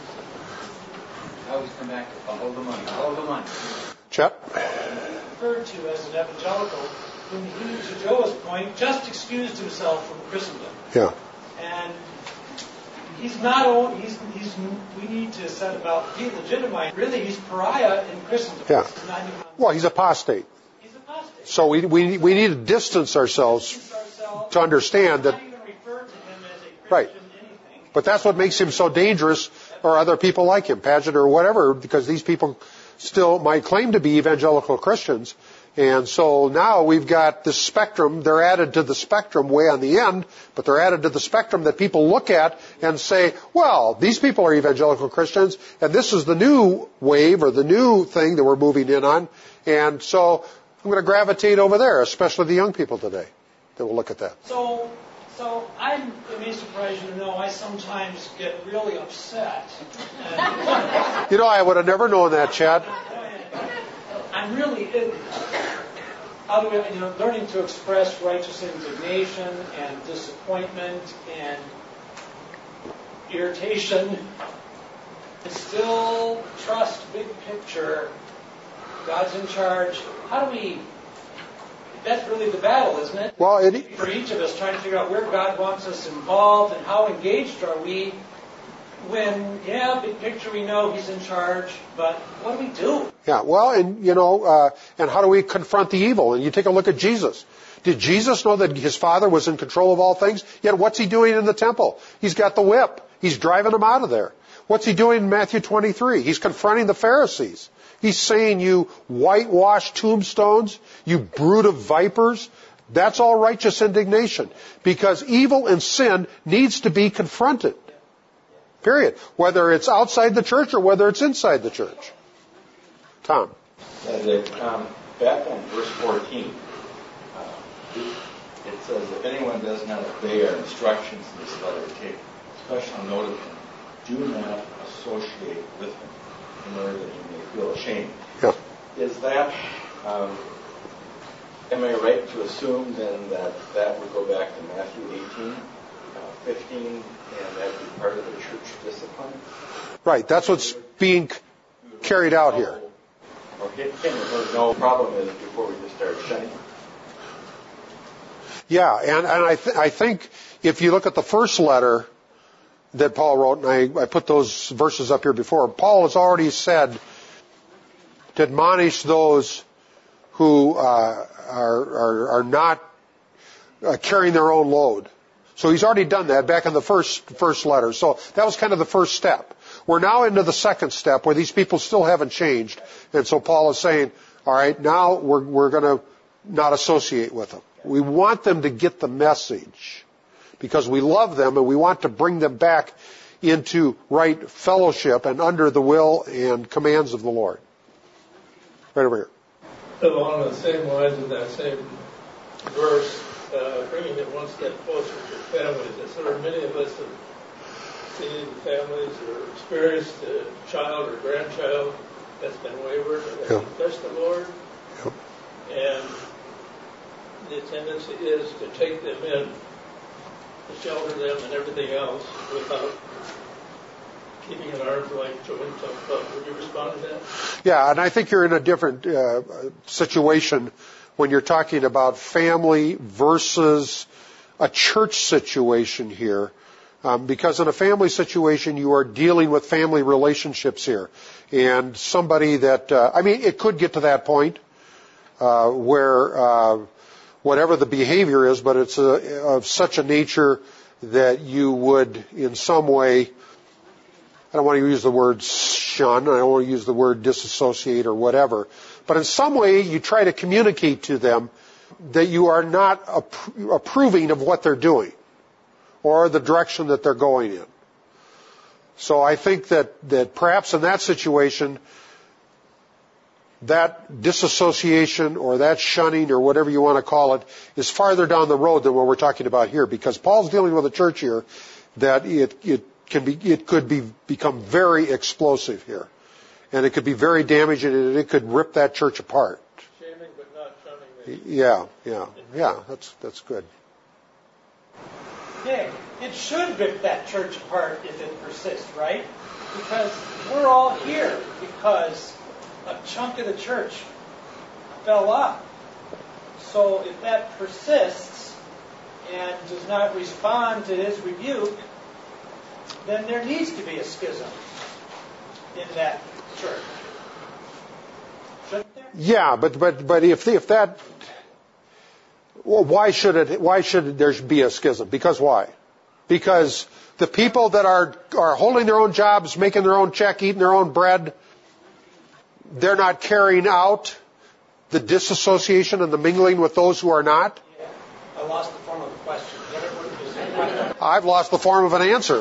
I always come back to follow the money, follow the money. Chet? Referred to as an evangelical, whom he, to Joe's point, just excused himself from Christendom. Yeah. And he's not, he's, he's, we need to set about delegitimize. Really, he's pariah in Christendom. Yeah. He's not even, well, he's apostate. He's apostate. So we, we, we need to distance ourselves, distance ourselves to understand that. Not even refer to him as a Christian right. anything. But that's what makes him so dangerous, or other people like him, Paget or whatever, because these people still might claim to be evangelical Christians. And so now we've got this spectrum. They're added to the spectrum way on the end, but they're added to the spectrum that people look at and say, well, these people are evangelical Christians, and this is the new wave or the new thing that we're moving in on. And so I'm going to gravitate over there, especially the young people today that will look at that. So, so I'm, it may surprise you to know, I sometimes get really upset. And you know, I would have never known that, Chad. I'm really, it, how do we, you know, learning to express righteous indignation and disappointment and irritation, and still trust big picture. God's in charge. How do we? That's really the battle, isn't it? Well, it, for each of us, trying to figure out where God wants us involved and how engaged are we. When, yeah, big picture, we know He's in charge, but what do we do? Yeah, well, and, you know, uh, and how do we confront the evil? And you take a look at Jesus. Did Jesus know that His Father was in control of all things? Yet what's He doing in the temple? He's got the whip. He's driving them out of there. What's He doing in Matthew twenty-three? He's confronting the Pharisees. He's saying, you whitewashed tombstones, you brood of vipers, that's all righteous indignation. Because evil and sin needs to be confronted. Period. Whether it's outside the church or whether it's inside the church. Tom. Um, back on verse fourteen, uh, it says, if anyone does not obey our instructions in this letter, take special note of him. Do not associate with him in order that he may feel ashamed. Yeah. Is that, um, am I right to assume then that that would go back to Matthew eighteen, uh, fifteen, and that would be part of the church discipline? Right. That's what's being carried out here. Okay. No problem is before we just start shunning. Yeah, and, and I, th- I think if you look at the first letter that Paul wrote, and I, I put those verses up here before, Paul has already said to admonish those who uh, are, are, are not uh, carrying their own load. So he's already done that back in the first first letter. So that was kind of the first step. We're now into the second step where these people still haven't changed. And so Paul is saying, all right, now we're, we're going to not associate with them. We want them to get the message because we love them and we want to bring them back into right fellowship and under the will and commands of the Lord. Right over here. Along the same lines of that same verse, uh, bringing it one step closer to families. As there are many of us that see families or experienced a child or grandchild that's been wayward or that yeah. confessed the Lord. Yeah. And the tendency is to take them in, to shelter them and everything else without keeping an arm's length to himself up. Would you respond to that? Yeah, and I think you're in a different uh, situation when you're talking about family versus a church situation here. Um, because in a family situation, you are dealing with family relationships here. And somebody that, uh, I mean, it could get to that point uh, where uh, whatever the behavior is, but it's a, of such a nature that you would in some way, I don't want to use the word shun, I don't want to use the word disassociate or whatever, but in some way you try to communicate to them that you are not appro- approving of what they're doing or the direction that they're going in. So I think that, that perhaps in that situation, that disassociation or that shunning or whatever you want to call it is farther down the road than what we're talking about here, because Paul's dealing with a church here that it, it can be, it could be, become very explosive here. And it could be very damaging and it could rip that church apart. Shaming but not shunning. Maybe. Yeah, yeah, yeah, that's, that's good. Yeah, it should rip that church apart if it persists, right? Because we're all here because a chunk of the church fell off. So if that persists and does not respond to his rebuke, then there needs to be a schism in that church. Shouldn't there? Yeah, but but but if if that, well, why should it? Why should there be a schism? Because why? Because the people that are are holding their own jobs, making their own check, eating their own bread, they're not carrying out the disassociation and the mingling with those who are not. Yeah. I lost the form of the question. What is the question? I've lost the form of an answer.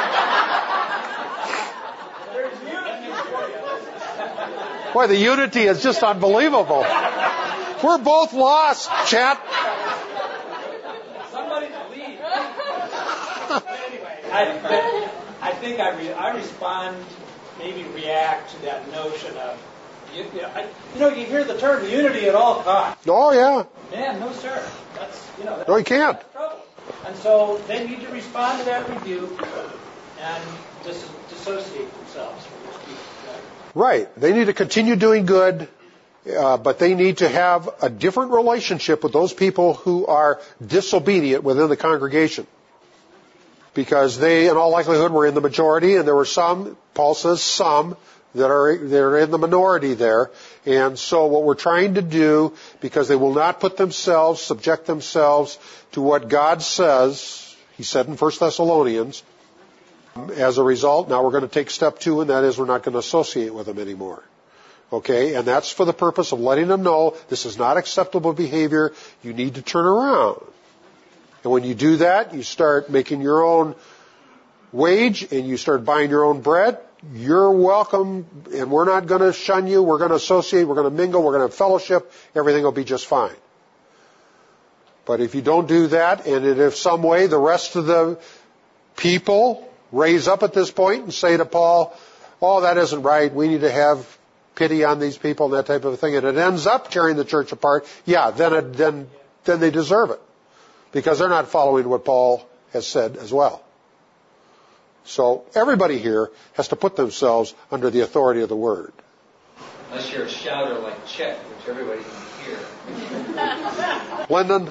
There's unity for you. Boy, the unity is just unbelievable. We're both lost, chat. Somebody to lead. But anyway, I, I think I, re, I respond, maybe react to that notion of, you, you, know, I, you know, you hear the term unity at all costs. Oh, yeah. Man, no sir. That's, you know, that's, No, you can't. that's trouble. And so they need to respond to that rebuke and dis- dissociate themselves from this people. Right. They need to continue doing good, uh, but they need to have a different relationship with those people who are disobedient within the congregation. Because they, in all likelihood, were in the majority, and there were some, Paul says some, that are, that are in the minority there. And so what we're trying to do, because they will not put themselves, subject themselves to what God says, he said in First Thessalonians, as a result, now we're going to take step two, and that is we're not going to associate with them anymore. Okay? And that's for the purpose of letting them know this is not acceptable behavior. You need to turn around. And when you do that, you start making your own wage and you start buying your own bread. You're welcome, and we're not going to shun you. We're going to associate. We're going to mingle. We're going to have fellowship. Everything will be just fine. But if you don't do that, and in some way the rest of the people raise up at this point and say to Paul, oh, that isn't right. We need to have pity on these people and that type of thing, and it ends up tearing the church apart, yeah, then it, then then they deserve it. Because they're not following what Paul has said as well. So everybody here has to put themselves under the authority of the Word. Unless you're a shouter like Chet, which everybody can hear. Lyndon?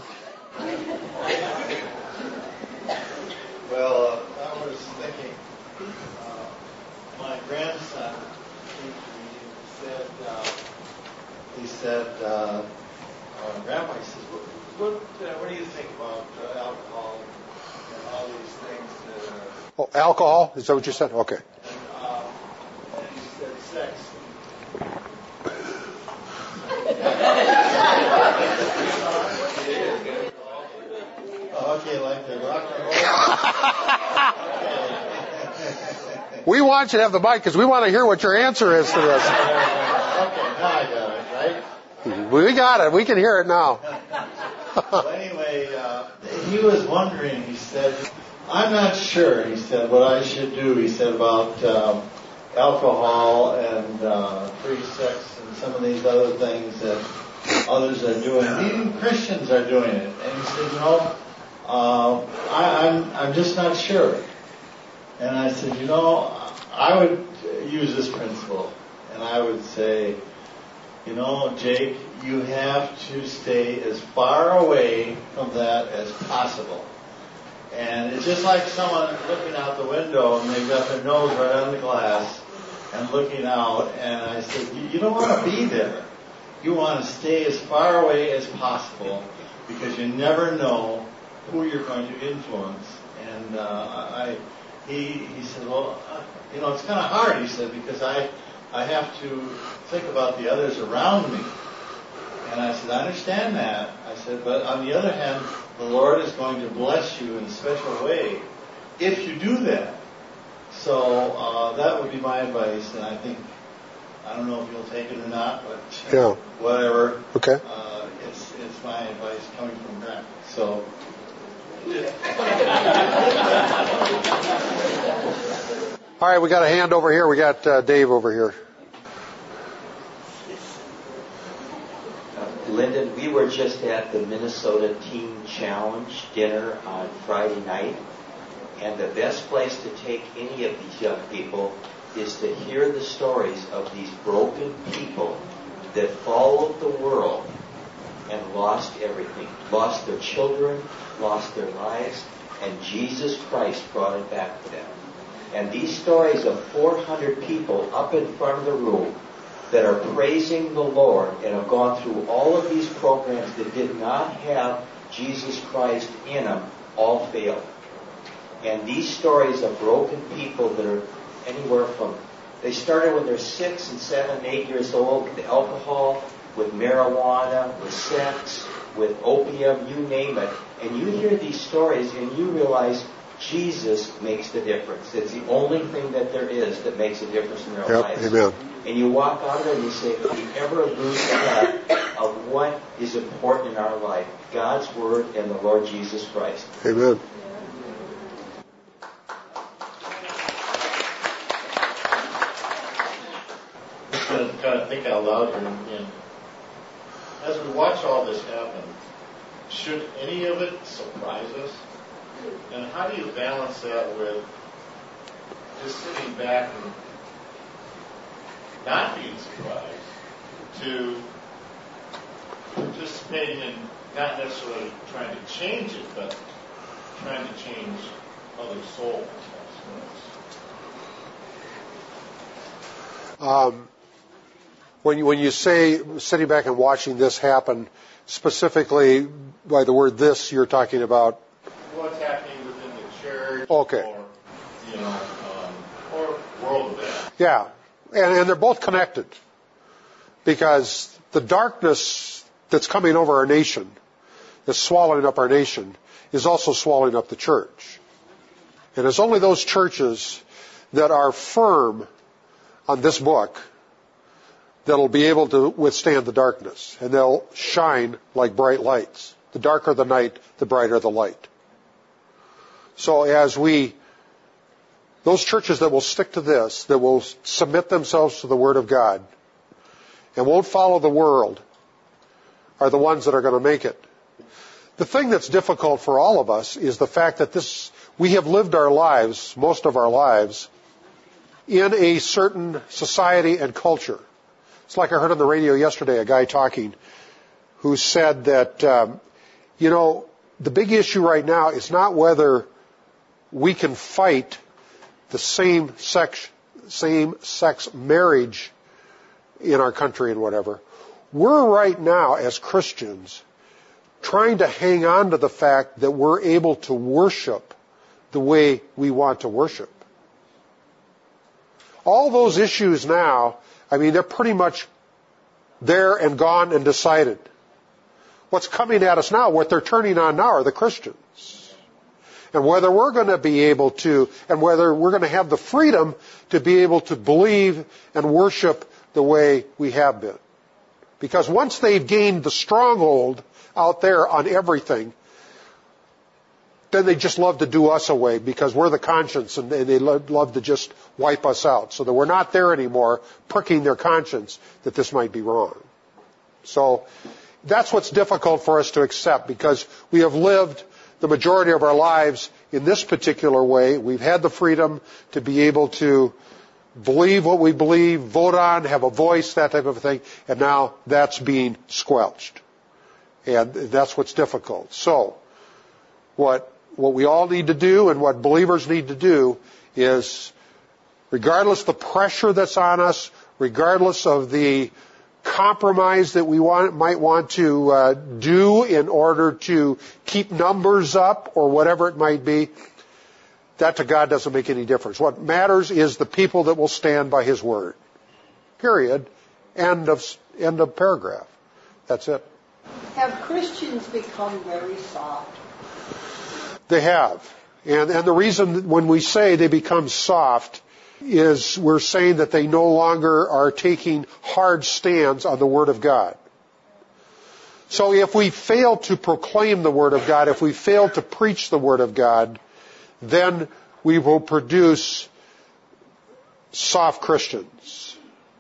Well, uh, I was thinking, uh, my grandson came to me and said, uh, he said, uh, uh, Grandpa, he says, what, what, uh, what do you think about uh, alcohol and all these things that are... Oh, alcohol? Is that what you said? Okay. And, uh, and he said sex. Oh, okay, like the rock and roll. We want you to have the mic because we want to hear what your answer is to this. Okay, now I got it, right? We got it. We can hear it now. Well, anyway, uh, he was wondering, he said, I'm not sure, he said, what I should do, he said, about um, alcohol and uh, free sex and some of these other things that others are doing it. Even Christians are doing it. And he said, you know, uh, I, I'm, I'm just not sure. And I said, you know, I would use this principle. And I would say, you know, Jake, you have to stay as far away from that as possible. And it's just like someone looking out the window and they've got their nose right on the glass and looking out. And I said, you, you don't want to be there. You want to stay as far away as possible because you never know who you're going to influence. And uh, I, he, he said, well, uh, you know, it's kind of hard, he said, because I, I have to think about the others around me. And I said, I understand that. I said, but on the other hand, the Lord is going to bless you in a special way if you do that. So uh, that would be my advice, and I think, I don't know if you'll take it or not, but yeah. whatever. Okay. Uh, it's it's my advice coming from Grant. So. All right, we got a hand over here. We got uh, Dave over here. Lyndon, we were just at the Minnesota Teen Challenge dinner on Friday night, and the best place to take any of these young people is to hear the stories of these broken people that followed the world and lost everything, lost their children, lost their lives, and Jesus Christ brought it back to them. And these stories of four hundred people up in front of the room that are praising the Lord and have gone through all of these programs that did not have Jesus Christ in them all failed. And these stories of broken people that are anywhere from, they started when they're six and seven, eight years old with alcohol, with marijuana, with sex, with opium, you name it. And you hear these stories and you realize Jesus makes the difference. It's the only thing that there is that makes a difference in their Yep, lives. amen. And you walk out of it and you say, if we ever lose track of what is important in our life, God's Word and the Lord Jesus Christ. Amen. Just going to kind of think out loud here. And as we watch all this happen, should any of it surprise us? And how do you balance that with just sitting back and not being surprised, to participating in not necessarily trying to change it, but trying to change other souls? Um, when you, when you say sitting back and watching this happen, specifically by the word "this," you're talking about what's happening within the church, okay, or you know, um, or world events. Yeah, and, and they're both connected because the darkness that's coming over our nation, that's swallowing up our nation, is also swallowing up the church. And it's only those churches that are firm on this book that'll be able to withstand the darkness, and they'll shine like bright lights. The darker the night, the brighter the light. So as we, those churches that will stick to this, that will submit themselves to the Word of God, and won't follow the world, are the ones that are going to make it. The thing that's difficult for all of us is the fact that this, we have lived our lives, most of our lives, in a certain society and culture. It's like I heard on the radio yesterday, a guy talking who said that, um, you know, the big issue right now is not whether we can fight the same sex, same sex marriage in our country and whatever. We're right now, as Christians, trying to hang on to the fact that we're able to worship the way we want to worship. All those issues now, I mean, they're pretty much there and gone and decided. What's coming at us now, what they're turning on now are the Christians. And whether we're going to be able to, and whether we're going to have the freedom to be able to believe and worship the way we have been. Because once they've gained the stronghold out there on everything, then they just love to do us away because we're the conscience, and they love to just wipe us out so that we're not there anymore pricking their conscience that this might be wrong. So that's what's difficult for us to accept, because we have lived the majority of our lives in this particular way. We've had the freedom to be able to believe what we believe, vote on, have a voice, that type of thing, and now that's being squelched. And that's what's difficult. So, what what we all need to do and what believers need to do is, regardless of the pressure that's on us, regardless of the compromise that we want, might want to uh, do in order to keep numbers up or whatever it might be, that to God doesn't make any difference. What matters is the people that will stand by His Word. Period. End of, end of paragraph. That's it. Have Christians become very soft? They have. And, and the reason when we say they become soft is we're saying that they no longer are taking hard stands on the Word of God. So if we fail to proclaim the Word of God, if we fail to preach the Word of God, then we will produce soft Christians.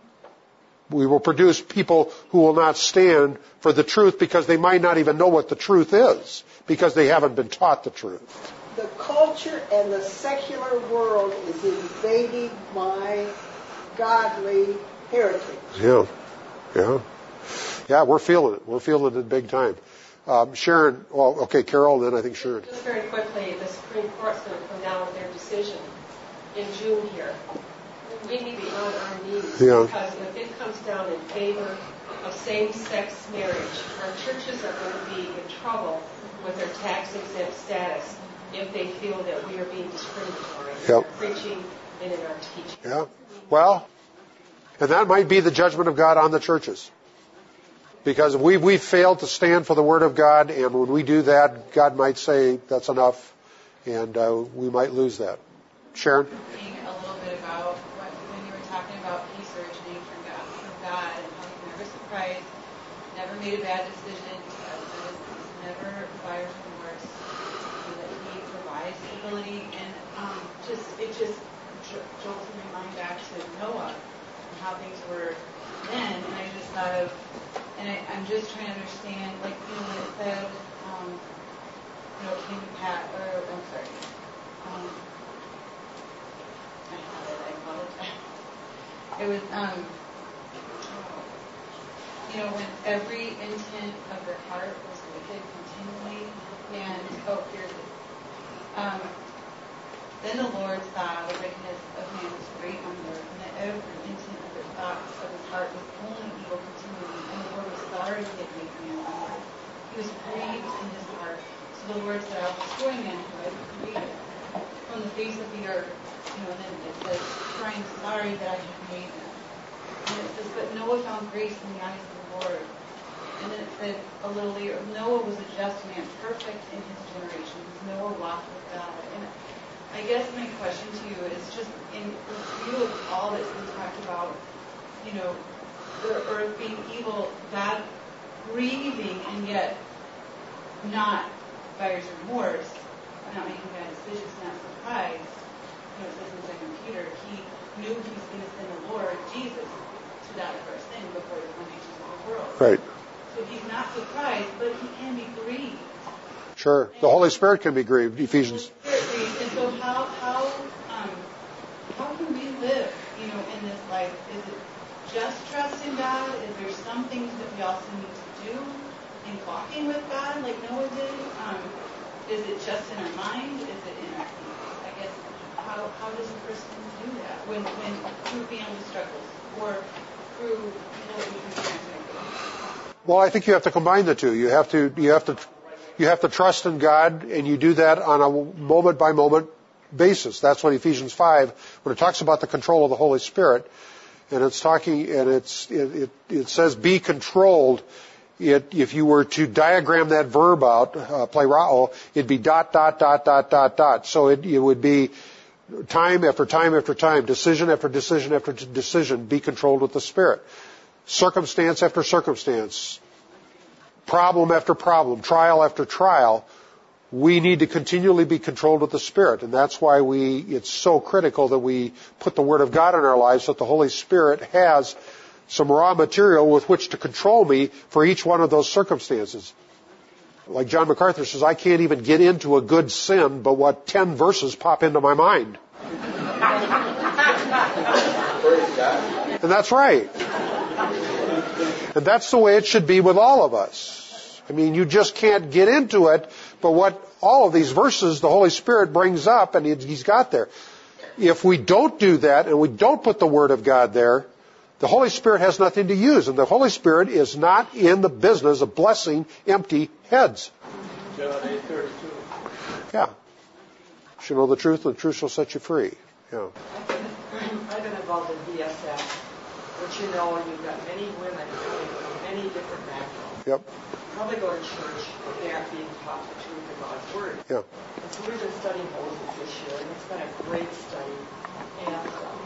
We will produce people who will not stand for the truth because they might not even know what the truth is, because they haven't been taught the truth. The culture and the secular world is invading my godly heritage. Yeah, yeah. Yeah, we're feeling it. We're feeling it big time. Um, Sharon, well, okay, Carol, then I think Sharon. Just very quickly, the Supreme Court's going to come down with their decision in June here. We need to be on our knees, Yeah. because if it comes down in favor of same-sex marriage, our churches are going to be in trouble with their tax-exempt status if they feel that we are being discriminatory in Yep. our preaching and in our teaching. Yeah. Well, and that might be the judgment of God on the churches. Because we we failed to stand for the Word of God, and when we do that, God might say that's enough, and uh, we might lose that. Sharon? Thinking a little bit about what, when you were talking about peace originating from God, from God, and how He's never surprised, never made a bad decision, never fires remorse, and that He provides stability, and um, just it just jolted my mind back to Noah and how things were then, and I just thought of. And I, I'm just trying to understand, like, you know, when it said, um, you know, it came to Pat, or, I'm sorry, um, I had it, I apologize. It was, um, you know, when every intent of their heart was wicked continually, and, oh, here's it. Um, then the Lord saw the wickedness of man was great on the earth, and that every intent of their thoughts of his heart was only evil continually, and the Lord was sorry he had made man on earth. He was grieved in his heart. So the Lord said, I will destroy man who I have created from the face of the earth. You know, and then it says, for I am sorry that I have made them. And it says, but Noah found grace in the eyes of the Lord. And then it said a little later, Noah was a just man, perfect in his generations. Noah walked with God. And I guess my question to you is just in view of all that's been talked about, you know, the earth being evil, God grieving and yet not buyer's remorse, not making bad decisions, not surprised. You know, it says in Second Peter, he knew he was going to send the Lord, Jesus, to die for our sin before the foundations of the world. Right. So he's not surprised, but he can be grieved. Sure. The Holy Spirit can be grieved, Ephesians. And so how how um, how can we live, you know, in this life? Is it just trust in God? Is there some things that we also need to do in walking with God, like Noah did? Um, is it just in our mind? Is it in our, I guess, how how does a person do that when when through family struggles or through what we can experience? Well, I think you have to combine the two. You have to you have to you have to trust in God, and you do that on a moment by moment basis. That's what Ephesians five, when it talks about the control of the Holy Spirit, and it's talking and it's it it, it says be controlled. It, if you were to diagram that verb out, uh, plerao, it'd be dot dot dot dot dot dot. So it, it would be time after time after time, decision after decision after decision. Be controlled with the Spirit. Circumstance after circumstance, problem after problem, trial after trial, we need to continually be controlled with the Spirit. And that's why we, it's so critical that we put the Word of God in our lives, so that the Holy Spirit has some raw material with which to control me for each one of those circumstances. Like John MacArthur says, I can't even get into a good sin, but what ten verses pop into my mind. And that's right. And that's the way it should be with all of us. I mean, you just can't get into it, but what all of these verses the Holy Spirit brings up, and He's got there. If we don't do that, and we don't put the Word of God there, the Holy Spirit has nothing to use, and the Holy Spirit is not in the business of blessing empty heads. John eight thirty-two. Yeah. You shall know the truth, and the truth shall set you free. Yeah. I've been involved in B S S, which you know, and you've got many women coming from many different backgrounds. Yep. Probably go to church, but they aren't being taught the truth of God's Word. Yeah. And so we've been studying Moses this year, and it's been a great study. And um,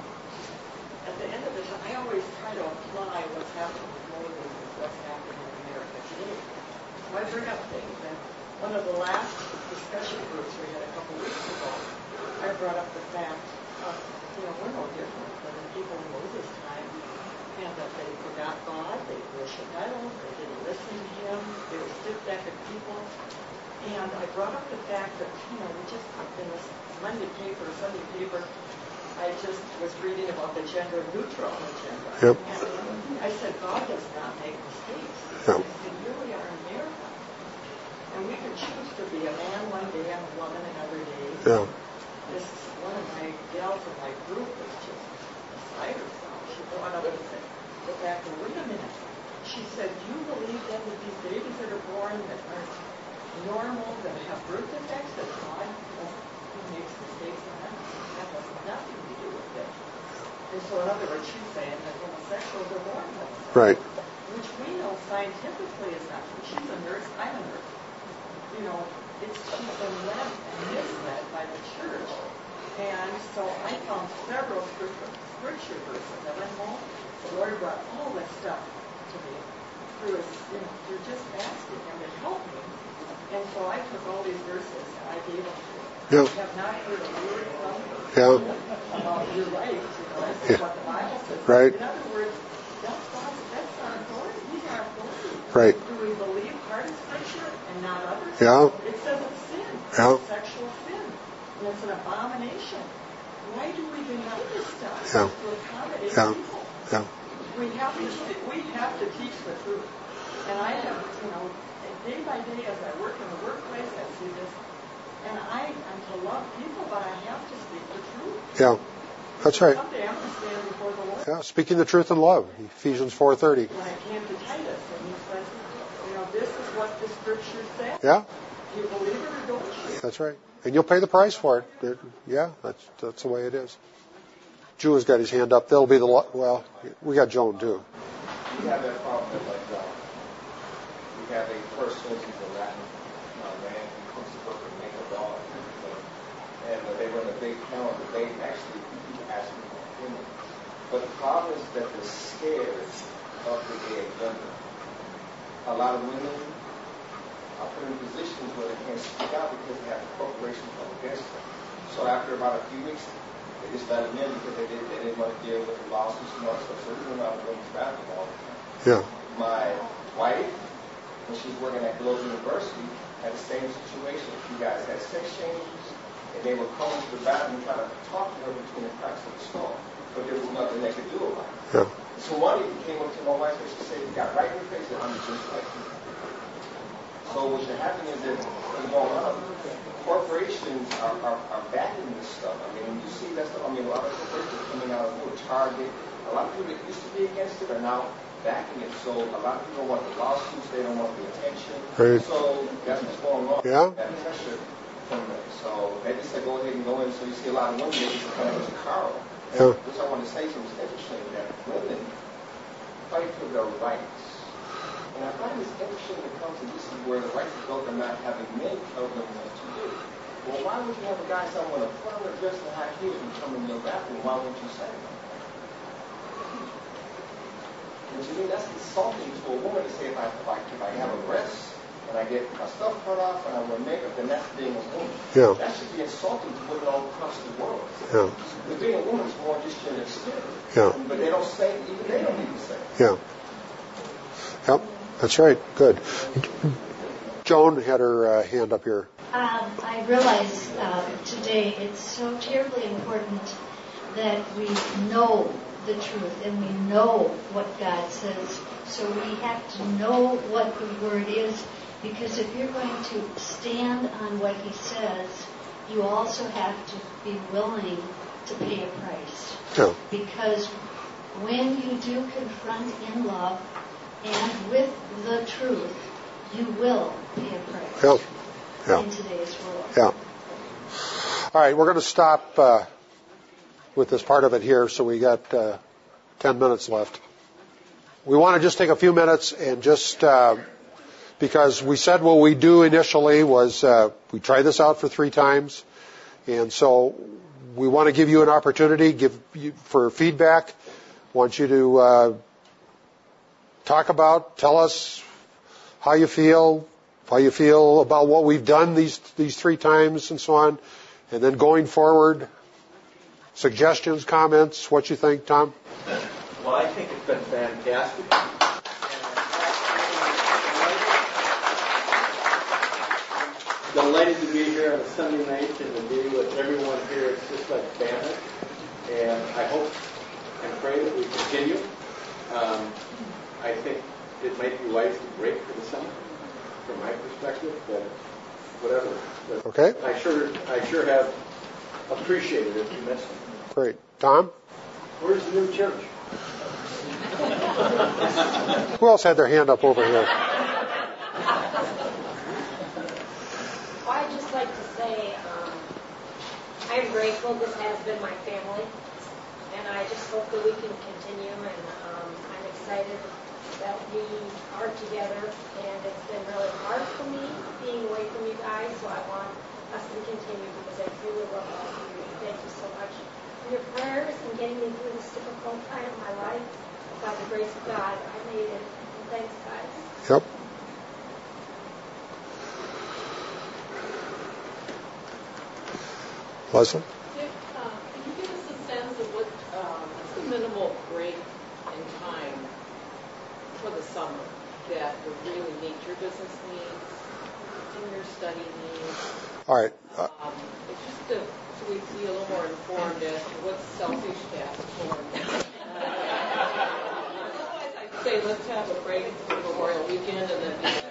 at the end of it, I always try to apply what's happening with Moses with what's happening in America today. So I bring up things, and one of the last discussion groups we had a couple weeks ago, I brought up the fact of, you know, we're no different than the people in Moses' time, and that they forgot God, they worshiped idols, they didn't listen to Him, they were stiff-necked people. And I brought up the fact that, you know, we just, in this Monday paper, Sunday paper, I just was reading about the gender-neutral agenda. Yep. And I said, God does not make mistakes. Yep. I said, here we are in America. And we can choose to be a man one day and a woman another day. Yeah. This one of my gals in my group was just beside herself. She brought up and said, go back and wait a minute. She said, do you believe then that these babies that are born that aren't normal, that have birth defects, that God He makes mistakes in them? That has nothing to do with it. And so in other words, she's saying that homosexuals are born homosexuals. Right. Which we know scientifically is not true. She's a nurse, I'm a nurse. You know, it's she's been led and misled by the church. And so I found several scripture verses. I went home, the Lord brought all that stuff to me through his, you know, through just asking him to help me. And so I took all these verses and I gave them to him. Yeah. I have not heard a word from him Yeah. about you're right, you know, this is Yeah. what the Bible says. Right. In other words, that's God, that's our authority. He's our authority. Right. Do we believe part of Scripture and not others? Yeah. It says it's sin. Yeah. It's sexual sin. And it's an abomination. Why do we deny this stuff? Yeah. To accommodate Yeah. people. Yeah. We have to we have to teach the truth. And I have, you know, day by day as I work in the workplace, I see this. And I am to love people, but I have to speak the truth. Yeah. That's right. Someday I'm going to stand before the Lord. Yeah. Speaking the truth in love. Ephesians four thirty. When I came to Titus, and he says, you know, this is what the Scripture says. Yeah. Do you believe it or don't you? That's right. And you'll pay the price for it. It- Yeah, that's that's the way it is. Drew has got his hand up. There'll be the lo- well. We got Joan too. We have that problem with like uh, we have a person who's a Latin uh, man who cooks the book and make a dog, and uh, they run a big panel debate. Actually, people ask me my opinion. But the problem is that they're scared of the gay agenda. A lot of women are put in positions where they can't speak out because they have corporations come against them. So after about a few weeks, they just let them in because they, did, they didn't want to deal with the lawsuits and all that stuff. So we went out and women's bathroom all the time. Yeah. My wife, when she was working at Globe University, had the same situation. You guys had sex changes, and they would come into the bathroom and try to talk to her between the cracks of the stall. But there was nothing they could do about it. Yeah. So one day he came up to my wife and she said, you got right in your face that I'm just like you. So what should happen is that what's going on, corporations are, are, are backing this stuff. I mean, when you see that stuff, I mean, a lot of corporations coming out of new Target, a lot of people that used to be against it are now backing it. So a lot of people want the lawsuits, they don't want the attention. Right. So that's what's going on. Yeah. That pressure from them. So they just say, go ahead and go in. So you see a lot of women, they just kind of just Carl. Yeah. Which I want to say something interesting, that women fight for their rights. And I find this interesting when it comes to this is where the rights of those are not having men tell them what to do. Well, why would you have a guy say, I'm going to put on a dress and high heels and come in your bathroom? Why won't you say that? And to me, that's insulting to a woman to say, if I, if I, if I have a breast and I get my stuff cut off and I wear makeup, then that's being a woman. Yeah. That should be insulting to women all across the world. Yeah. Because being a woman is more just your exterior. Yeah. But they don't say, even they don't even say. Yeah. Yep. That's right. Good. Joan had her uh, hand up here. Um, I realize uh, today it's so terribly important that we know the truth and we know what God says. So we have to know what the Word is, because if you're going to stand on what He says, you also have to be willing to pay a price. Yeah. Because when you do confront in love and with the truth, you will pay a price. Yeah. Yeah. In today's world. Yeah. All right, we're going to stop uh, with this part of it here, so we got uh, ten minutes left. We want to just take a few minutes and just, uh, because we said what we do initially was uh, we try this out for three times, and so we want to give you an opportunity, give you for feedback. Want you to uh, talk about, tell us how you feel, how you feel about what we've done these these three times and so on. And then going forward, suggestions, comments, what you think, Tom? Well, I think it's been fantastic. Delighted to be here on a Sunday night and to be with everyone here. It's just like family. And I hope and pray that we continue. Um, I think it might be wise to break for the summer, from my perspective, but whatever. But okay. I sure, I sure have appreciated it if you missed it. Great. Tom? Where's the new church? Who else had their hand up over here? Well, I'd just like to say um, I'm grateful this has been my family, and I just hope that we can continue, and um, I'm excited that we are together, and it's been really hard for me being away from you guys, so I want us to continue because I truly love all of you. Thank you so much for your prayers and getting me through this difficult time in my life. By the grace of God, I made it. And thanks, guys. Yep. Leslie? Dick, uh, can you give us a sense of what um, what's the minimal break in time for the summer that would really meet your business needs and your study needs? All right. Uh, um, it's just to, so we be a little more informed as to what's selfish task for say, let's have a break for Memorial Weekend and then.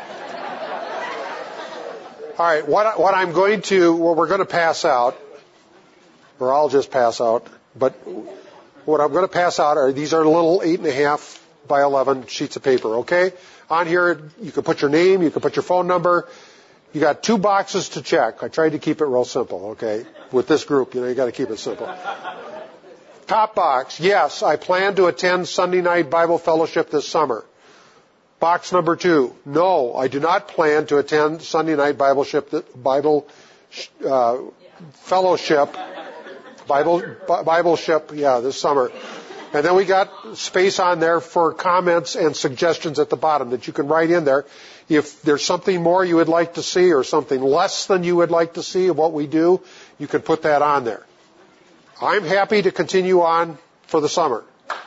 All right. What what I'm going to what we're going to pass out, or I'll just pass out. But what I'm going to pass out are these are little eight and a half by eleven sheets of paper. Okay. On here, you can put your name, you can put your phone number. You got two boxes to check. I tried to keep it real simple. Okay. With this group, you know, you got to keep it simple. Top box, yes, I plan to attend Sunday night Bible fellowship this summer. Box number two, no, I do not plan to attend Sunday night Bible ship, Bible uh, fellowship, Bible Bible ship, yeah, this summer. And then we got space on there for comments and suggestions at the bottom that you can write in there. If there's something more you would like to see or something less than you would like to see of what we do, you can put that on there. I'm happy to continue on for the summer.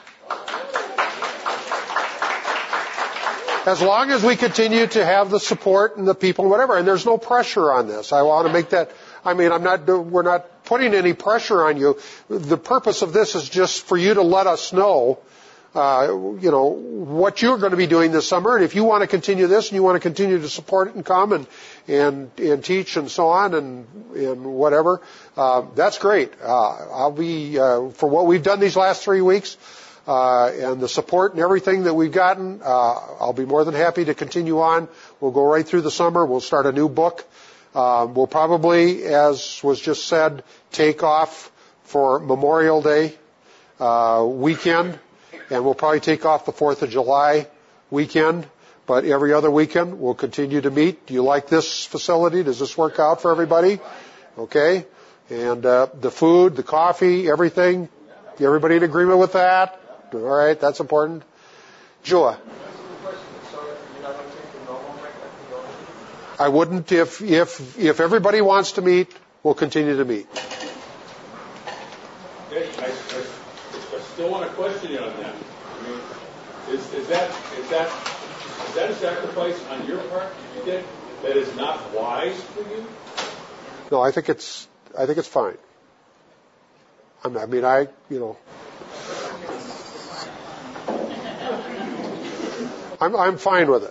As long as we continue to have the support and the people and whatever, and there's no pressure on this. I want to make that, I mean, I'm not, we're not putting any pressure on you. The purpose of this is just for you to let us know, uh, you know, what you're going to be doing this summer. And if you want to continue this and you want to continue to support it and come and, and, and teach and so on and, and whatever, uh, that's great. Uh, I'll be, uh, for what we've done these last three weeks, Uh, and the support and everything that we've gotten, uh, I'll be more than happy to continue on. We'll go right through the summer. We'll start a new book. Uh, we'll probably, as was just said, take off for Memorial Day uh, weekend, and we'll probably take off the fourth of July weekend. But every other weekend, we'll continue to meet. Do you like this facility? Does this work out for everybody? Okay. And uh, the food, the coffee, everything. Everybody in agreement with that? All right, that's important. Joa. I wouldn't if if if everybody wants to meet, we'll continue to meet. Okay, I, I, I still want to question you on that. I mean, is, is that is that is that a sacrifice on your part you did that is not wise for you? No, I think it's I think it's fine. I'm, I mean, I you know, I'm I'm fine with it.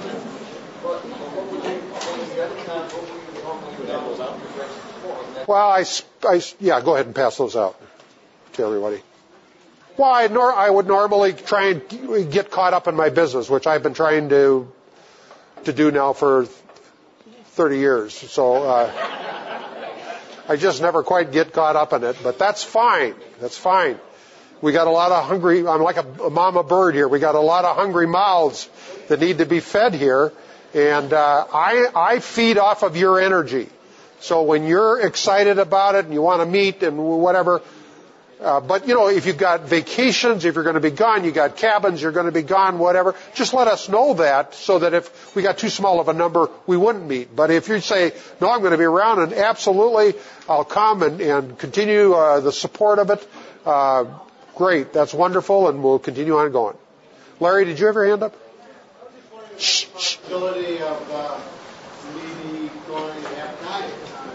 Well, I, I yeah, go ahead and pass those out to everybody. Well, I, nor, I would normally try and get caught up in my business, which I've been trying to to do now for thirty years. So uh, I just never quite get caught up in it, but that's fine. That's fine. We got a lot of hungry. I'm like a, a mama bird here. We got a lot of hungry mouths that need to be fed here, and uh, I I feed off of your energy. So when you're excited about it and you want to meet and whatever, uh, but you know, if you've got vacations, if you're going to be gone, you got cabins, you're going to be gone, whatever, just let us know that so that if we got too small of a number, we wouldn't meet. But if you say, no, I'm going to be around and absolutely I'll come and, and continue uh, the support of it, uh, great, that's wonderful, and we'll continue on going. Larry, did you have your hand up? Shh, shh. Possibility of uh, maybe going at night.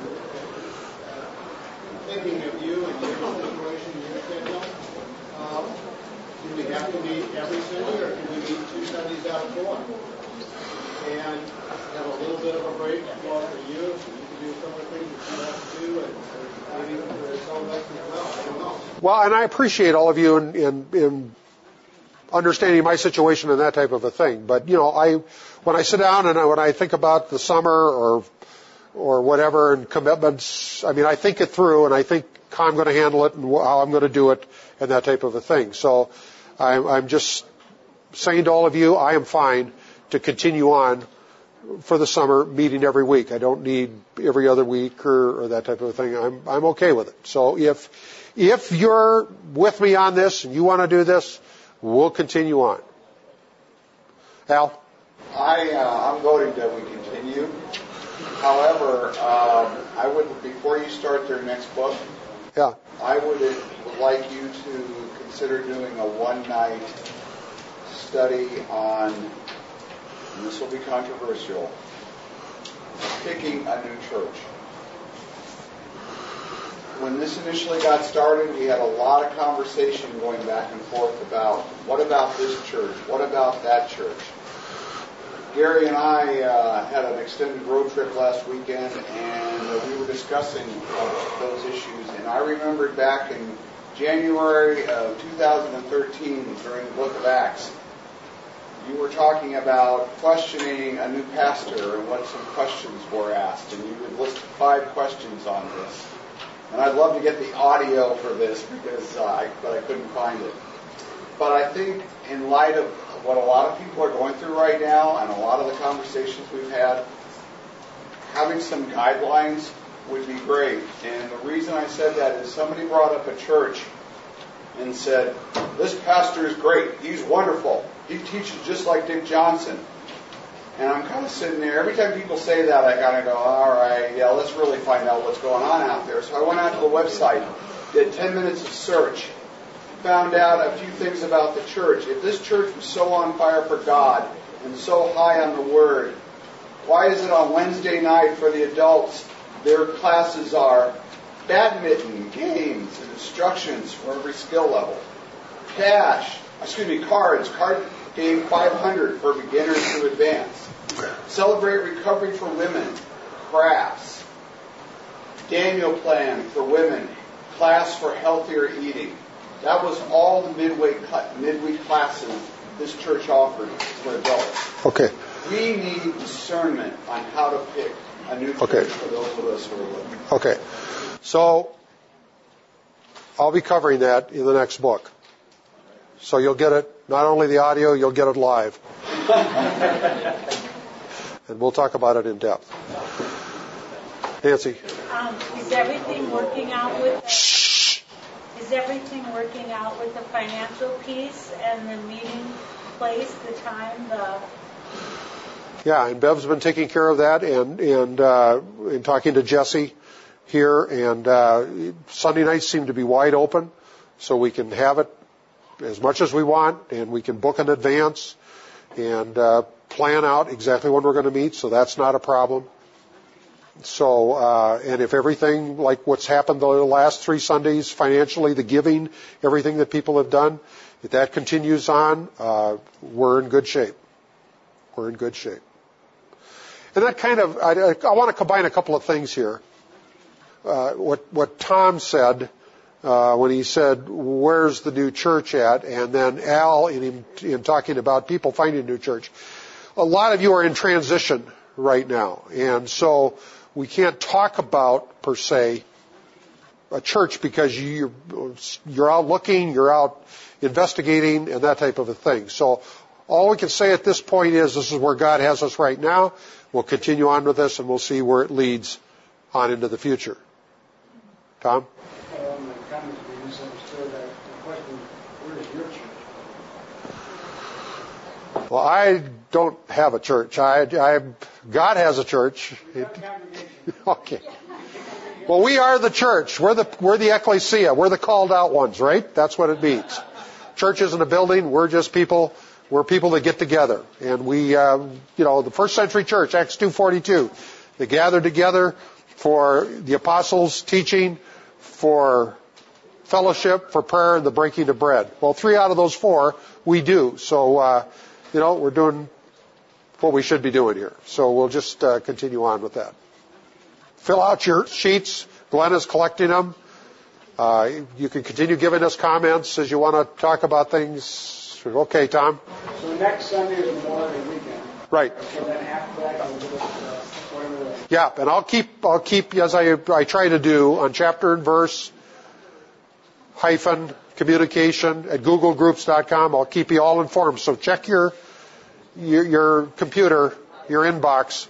Thinking of you and your situation, your schedule, um, do we have to meet every Sunday, or can we meet two Sundays out of four? And have a little bit of a break for you, so you can do some of the things that you have to do, and maybe for some of us as well. I don't know. Well, and I appreciate all of you in, in, in understanding my situation and that type of a thing. But you know, I when I sit down and I, when I think about the summer or or whatever and commitments, I mean, I think it through and I think how I'm going to handle it and how I'm going to do it and that type of a thing. So I'm, I'm just saying to all of you, I am fine to continue on for the summer, meeting every week. I don't need every other week or, or that type of thing. I'm, I'm okay with it. So if, if you're with me on this and you want to do this, we'll continue on. Al? I, uh, I'm voting that we continue. However, um, I would, before you start their next book, yeah. I would, would like you to consider doing a one-night study on, and this will be controversial, picking a new church. When this initially got started, we had a lot of conversation going back and forth about what about this church, what about that church. Gary and I uh, had an extended road trip last weekend, and uh, we were discussing uh, those issues. And I remembered back in January of two thousand thirteen, during the book of Acts, you were talking about questioning a new pastor and what some questions were asked. And you had listed five questions on this. And I'd love to get the audio for this, because uh, I, but I couldn't find it. But I think in light of what a lot of people are going through right now and a lot of the conversations we've had, having some guidelines would be great. And the reason I said that is somebody brought up a church and said, this pastor is great. He's wonderful. He teaches just like Dick Johnson. And I'm kind of sitting there. Every time people say that, I kind of go, all right, yeah, let's really find out what's going on out there. So I went out to the website, did ten minutes of search, found out a few things about the church. If this church was so on fire for God and so high on the Word, why is it on Wednesday night for the adults, their classes are badminton, games, and instructions for every skill level? Cash, excuse me, cards, card game five hundred for beginners to advanced. Celebrate recovery for women, crafts. Daniel plan for women, class for healthier eating. That was all the midweek, midweek classes this church offered for adults. Okay. We need discernment on how to pick a new church okay. for those of us who are looking. Okay. So I'll be covering that in the next book. So you'll get it, not only the audio, you'll get it live. And we'll talk about it in depth. Nancy. Um, is everything working out with the, Shh. Is everything working out with the financial piece and the meeting place, the time, the Yeah, and Bev's been taking care of that, and and uh, and talking to Jesse here, and uh, Sunday nights seem to be wide open, so we can have it as much as we want, and we can book in advance and uh, plan out exactly when we're going to meet, so that's not a problem. So, uh, and if everything, like what's happened the last three Sundays financially, the giving, everything that people have done, if that continues on, uh, we're in good shape. We're in good shape. And that kind of, I, I want to combine a couple of things here. Uh, what, what Tom said, uh, when he said, where's the new church at? And then Al, in, him, in talking about people finding a new church. A lot of you are in transition right now. And so we can't talk about, per se, a church because you're, you're out looking, you're out investigating, and that type of a thing. So all we can say at this point is this is where God has us right now. We'll continue on with this, and we'll see where it leads on into the future. Tom? Um, the comments were misunderstood. The question, where is your church? Well, I don't have a church. I, I, God has a church. It, okay. Well, we are the church. We're the, we're the ecclesia. We're the called out ones, right? That's what it means. Church isn't a building. We're just people. We're people that get together. And we, uh, you know, the first century church, Acts two forty-two, they gathered together for the apostles' teaching, for fellowship, for prayer, and the breaking of bread. Well, three out of those four we do. So, uh, you know, we're doing what we should be doing here. So we'll just uh, continue on with that. Fill out your sheets. Glenn is collecting them. Uh, you can continue giving us comments as you want to talk about things. Okay, Tom? So next Sunday is Memorial Day weekend. Right. So then after that, I'll give us uh, whatever the... Yeah, and I'll keep, I'll keep, as I, I try to do, on chapter and verse, hyphen, communication at google groups dot com. I'll keep you all informed. So check your, your, your computer, your inbox.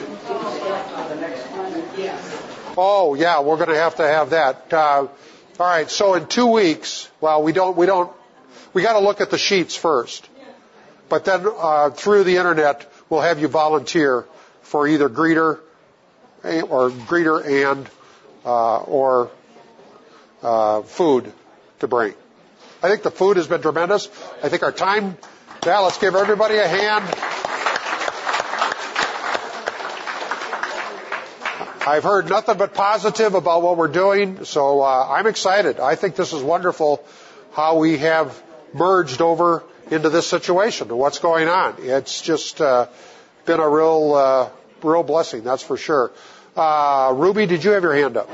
Oh, yeah, we're going to have to have that. Uh, all right, so in two weeks, well, we don't, we don't, we got to look at the sheets first. But then uh, through the internet, we'll have you volunteer for either greeter or greeter and uh, or uh, food to bring. I think the food has been tremendous. I think our time, yeah, let's give everybody a hand. I've heard nothing but positive about what we're doing, so uh, I'm excited. I think this is wonderful how we have merged over into this situation and what's going on. It's just uh, been a real, uh, real blessing, that's for sure. Uh, Ruby, did you have your hand up?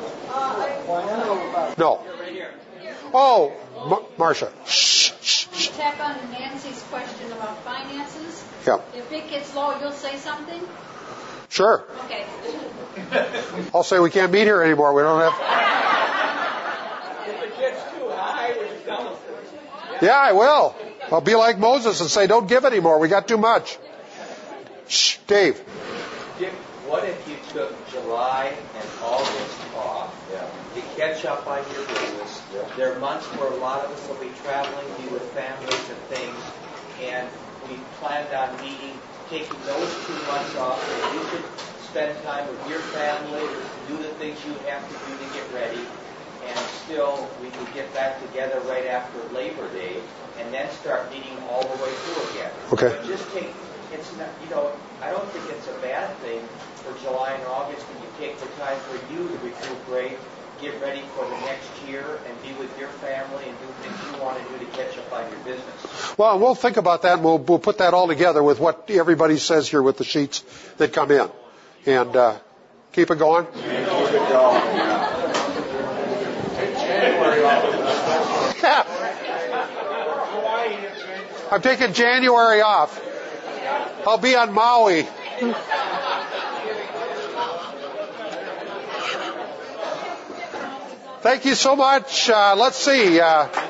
No. Oh, M- Marcia. Shh, shh, shh. Tap on Nancy's question about finances. Yeah. If it gets low, you'll say something? Sure. Okay. I'll say we can't meet here anymore. We don't have... If it gets too high, we just tell us. Yeah, I will. I'll be like Moses and say, don't give anymore. We got too much. Shh, Dave. Dick, what if you took July and August off yeah. to catch up on your business? Yeah. There are months where a lot of us will be traveling, be with families and things, and we planned on meeting, taking those two months off, and you could spend time with your family, do the things you have to do to get ready, and still we could get back together right after Labor Day, and then start meeting all the way through again. Okay. But just take, it's not, you know, I don't think it's a bad thing for July and August when you take the time for you to recuperate, get ready for the next year, and be with your family and do things you want to do to catch up on your business. Well, we'll think about that, and we'll, we'll put that all together with what everybody says here with the sheets that come in. And uh, keep it going. Keep it going. Yeah. I'm taking January off. I'll be on Maui. Thank you so much. Uh, let's see. Uh, Guy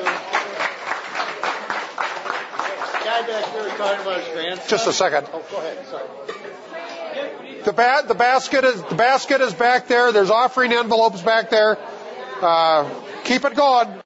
back there was talking about his grandson. Just a second. Oh, go ahead. Sorry. The, ba- the basket is the basket is back there. There's offering envelopes back there. Uh, keep it going.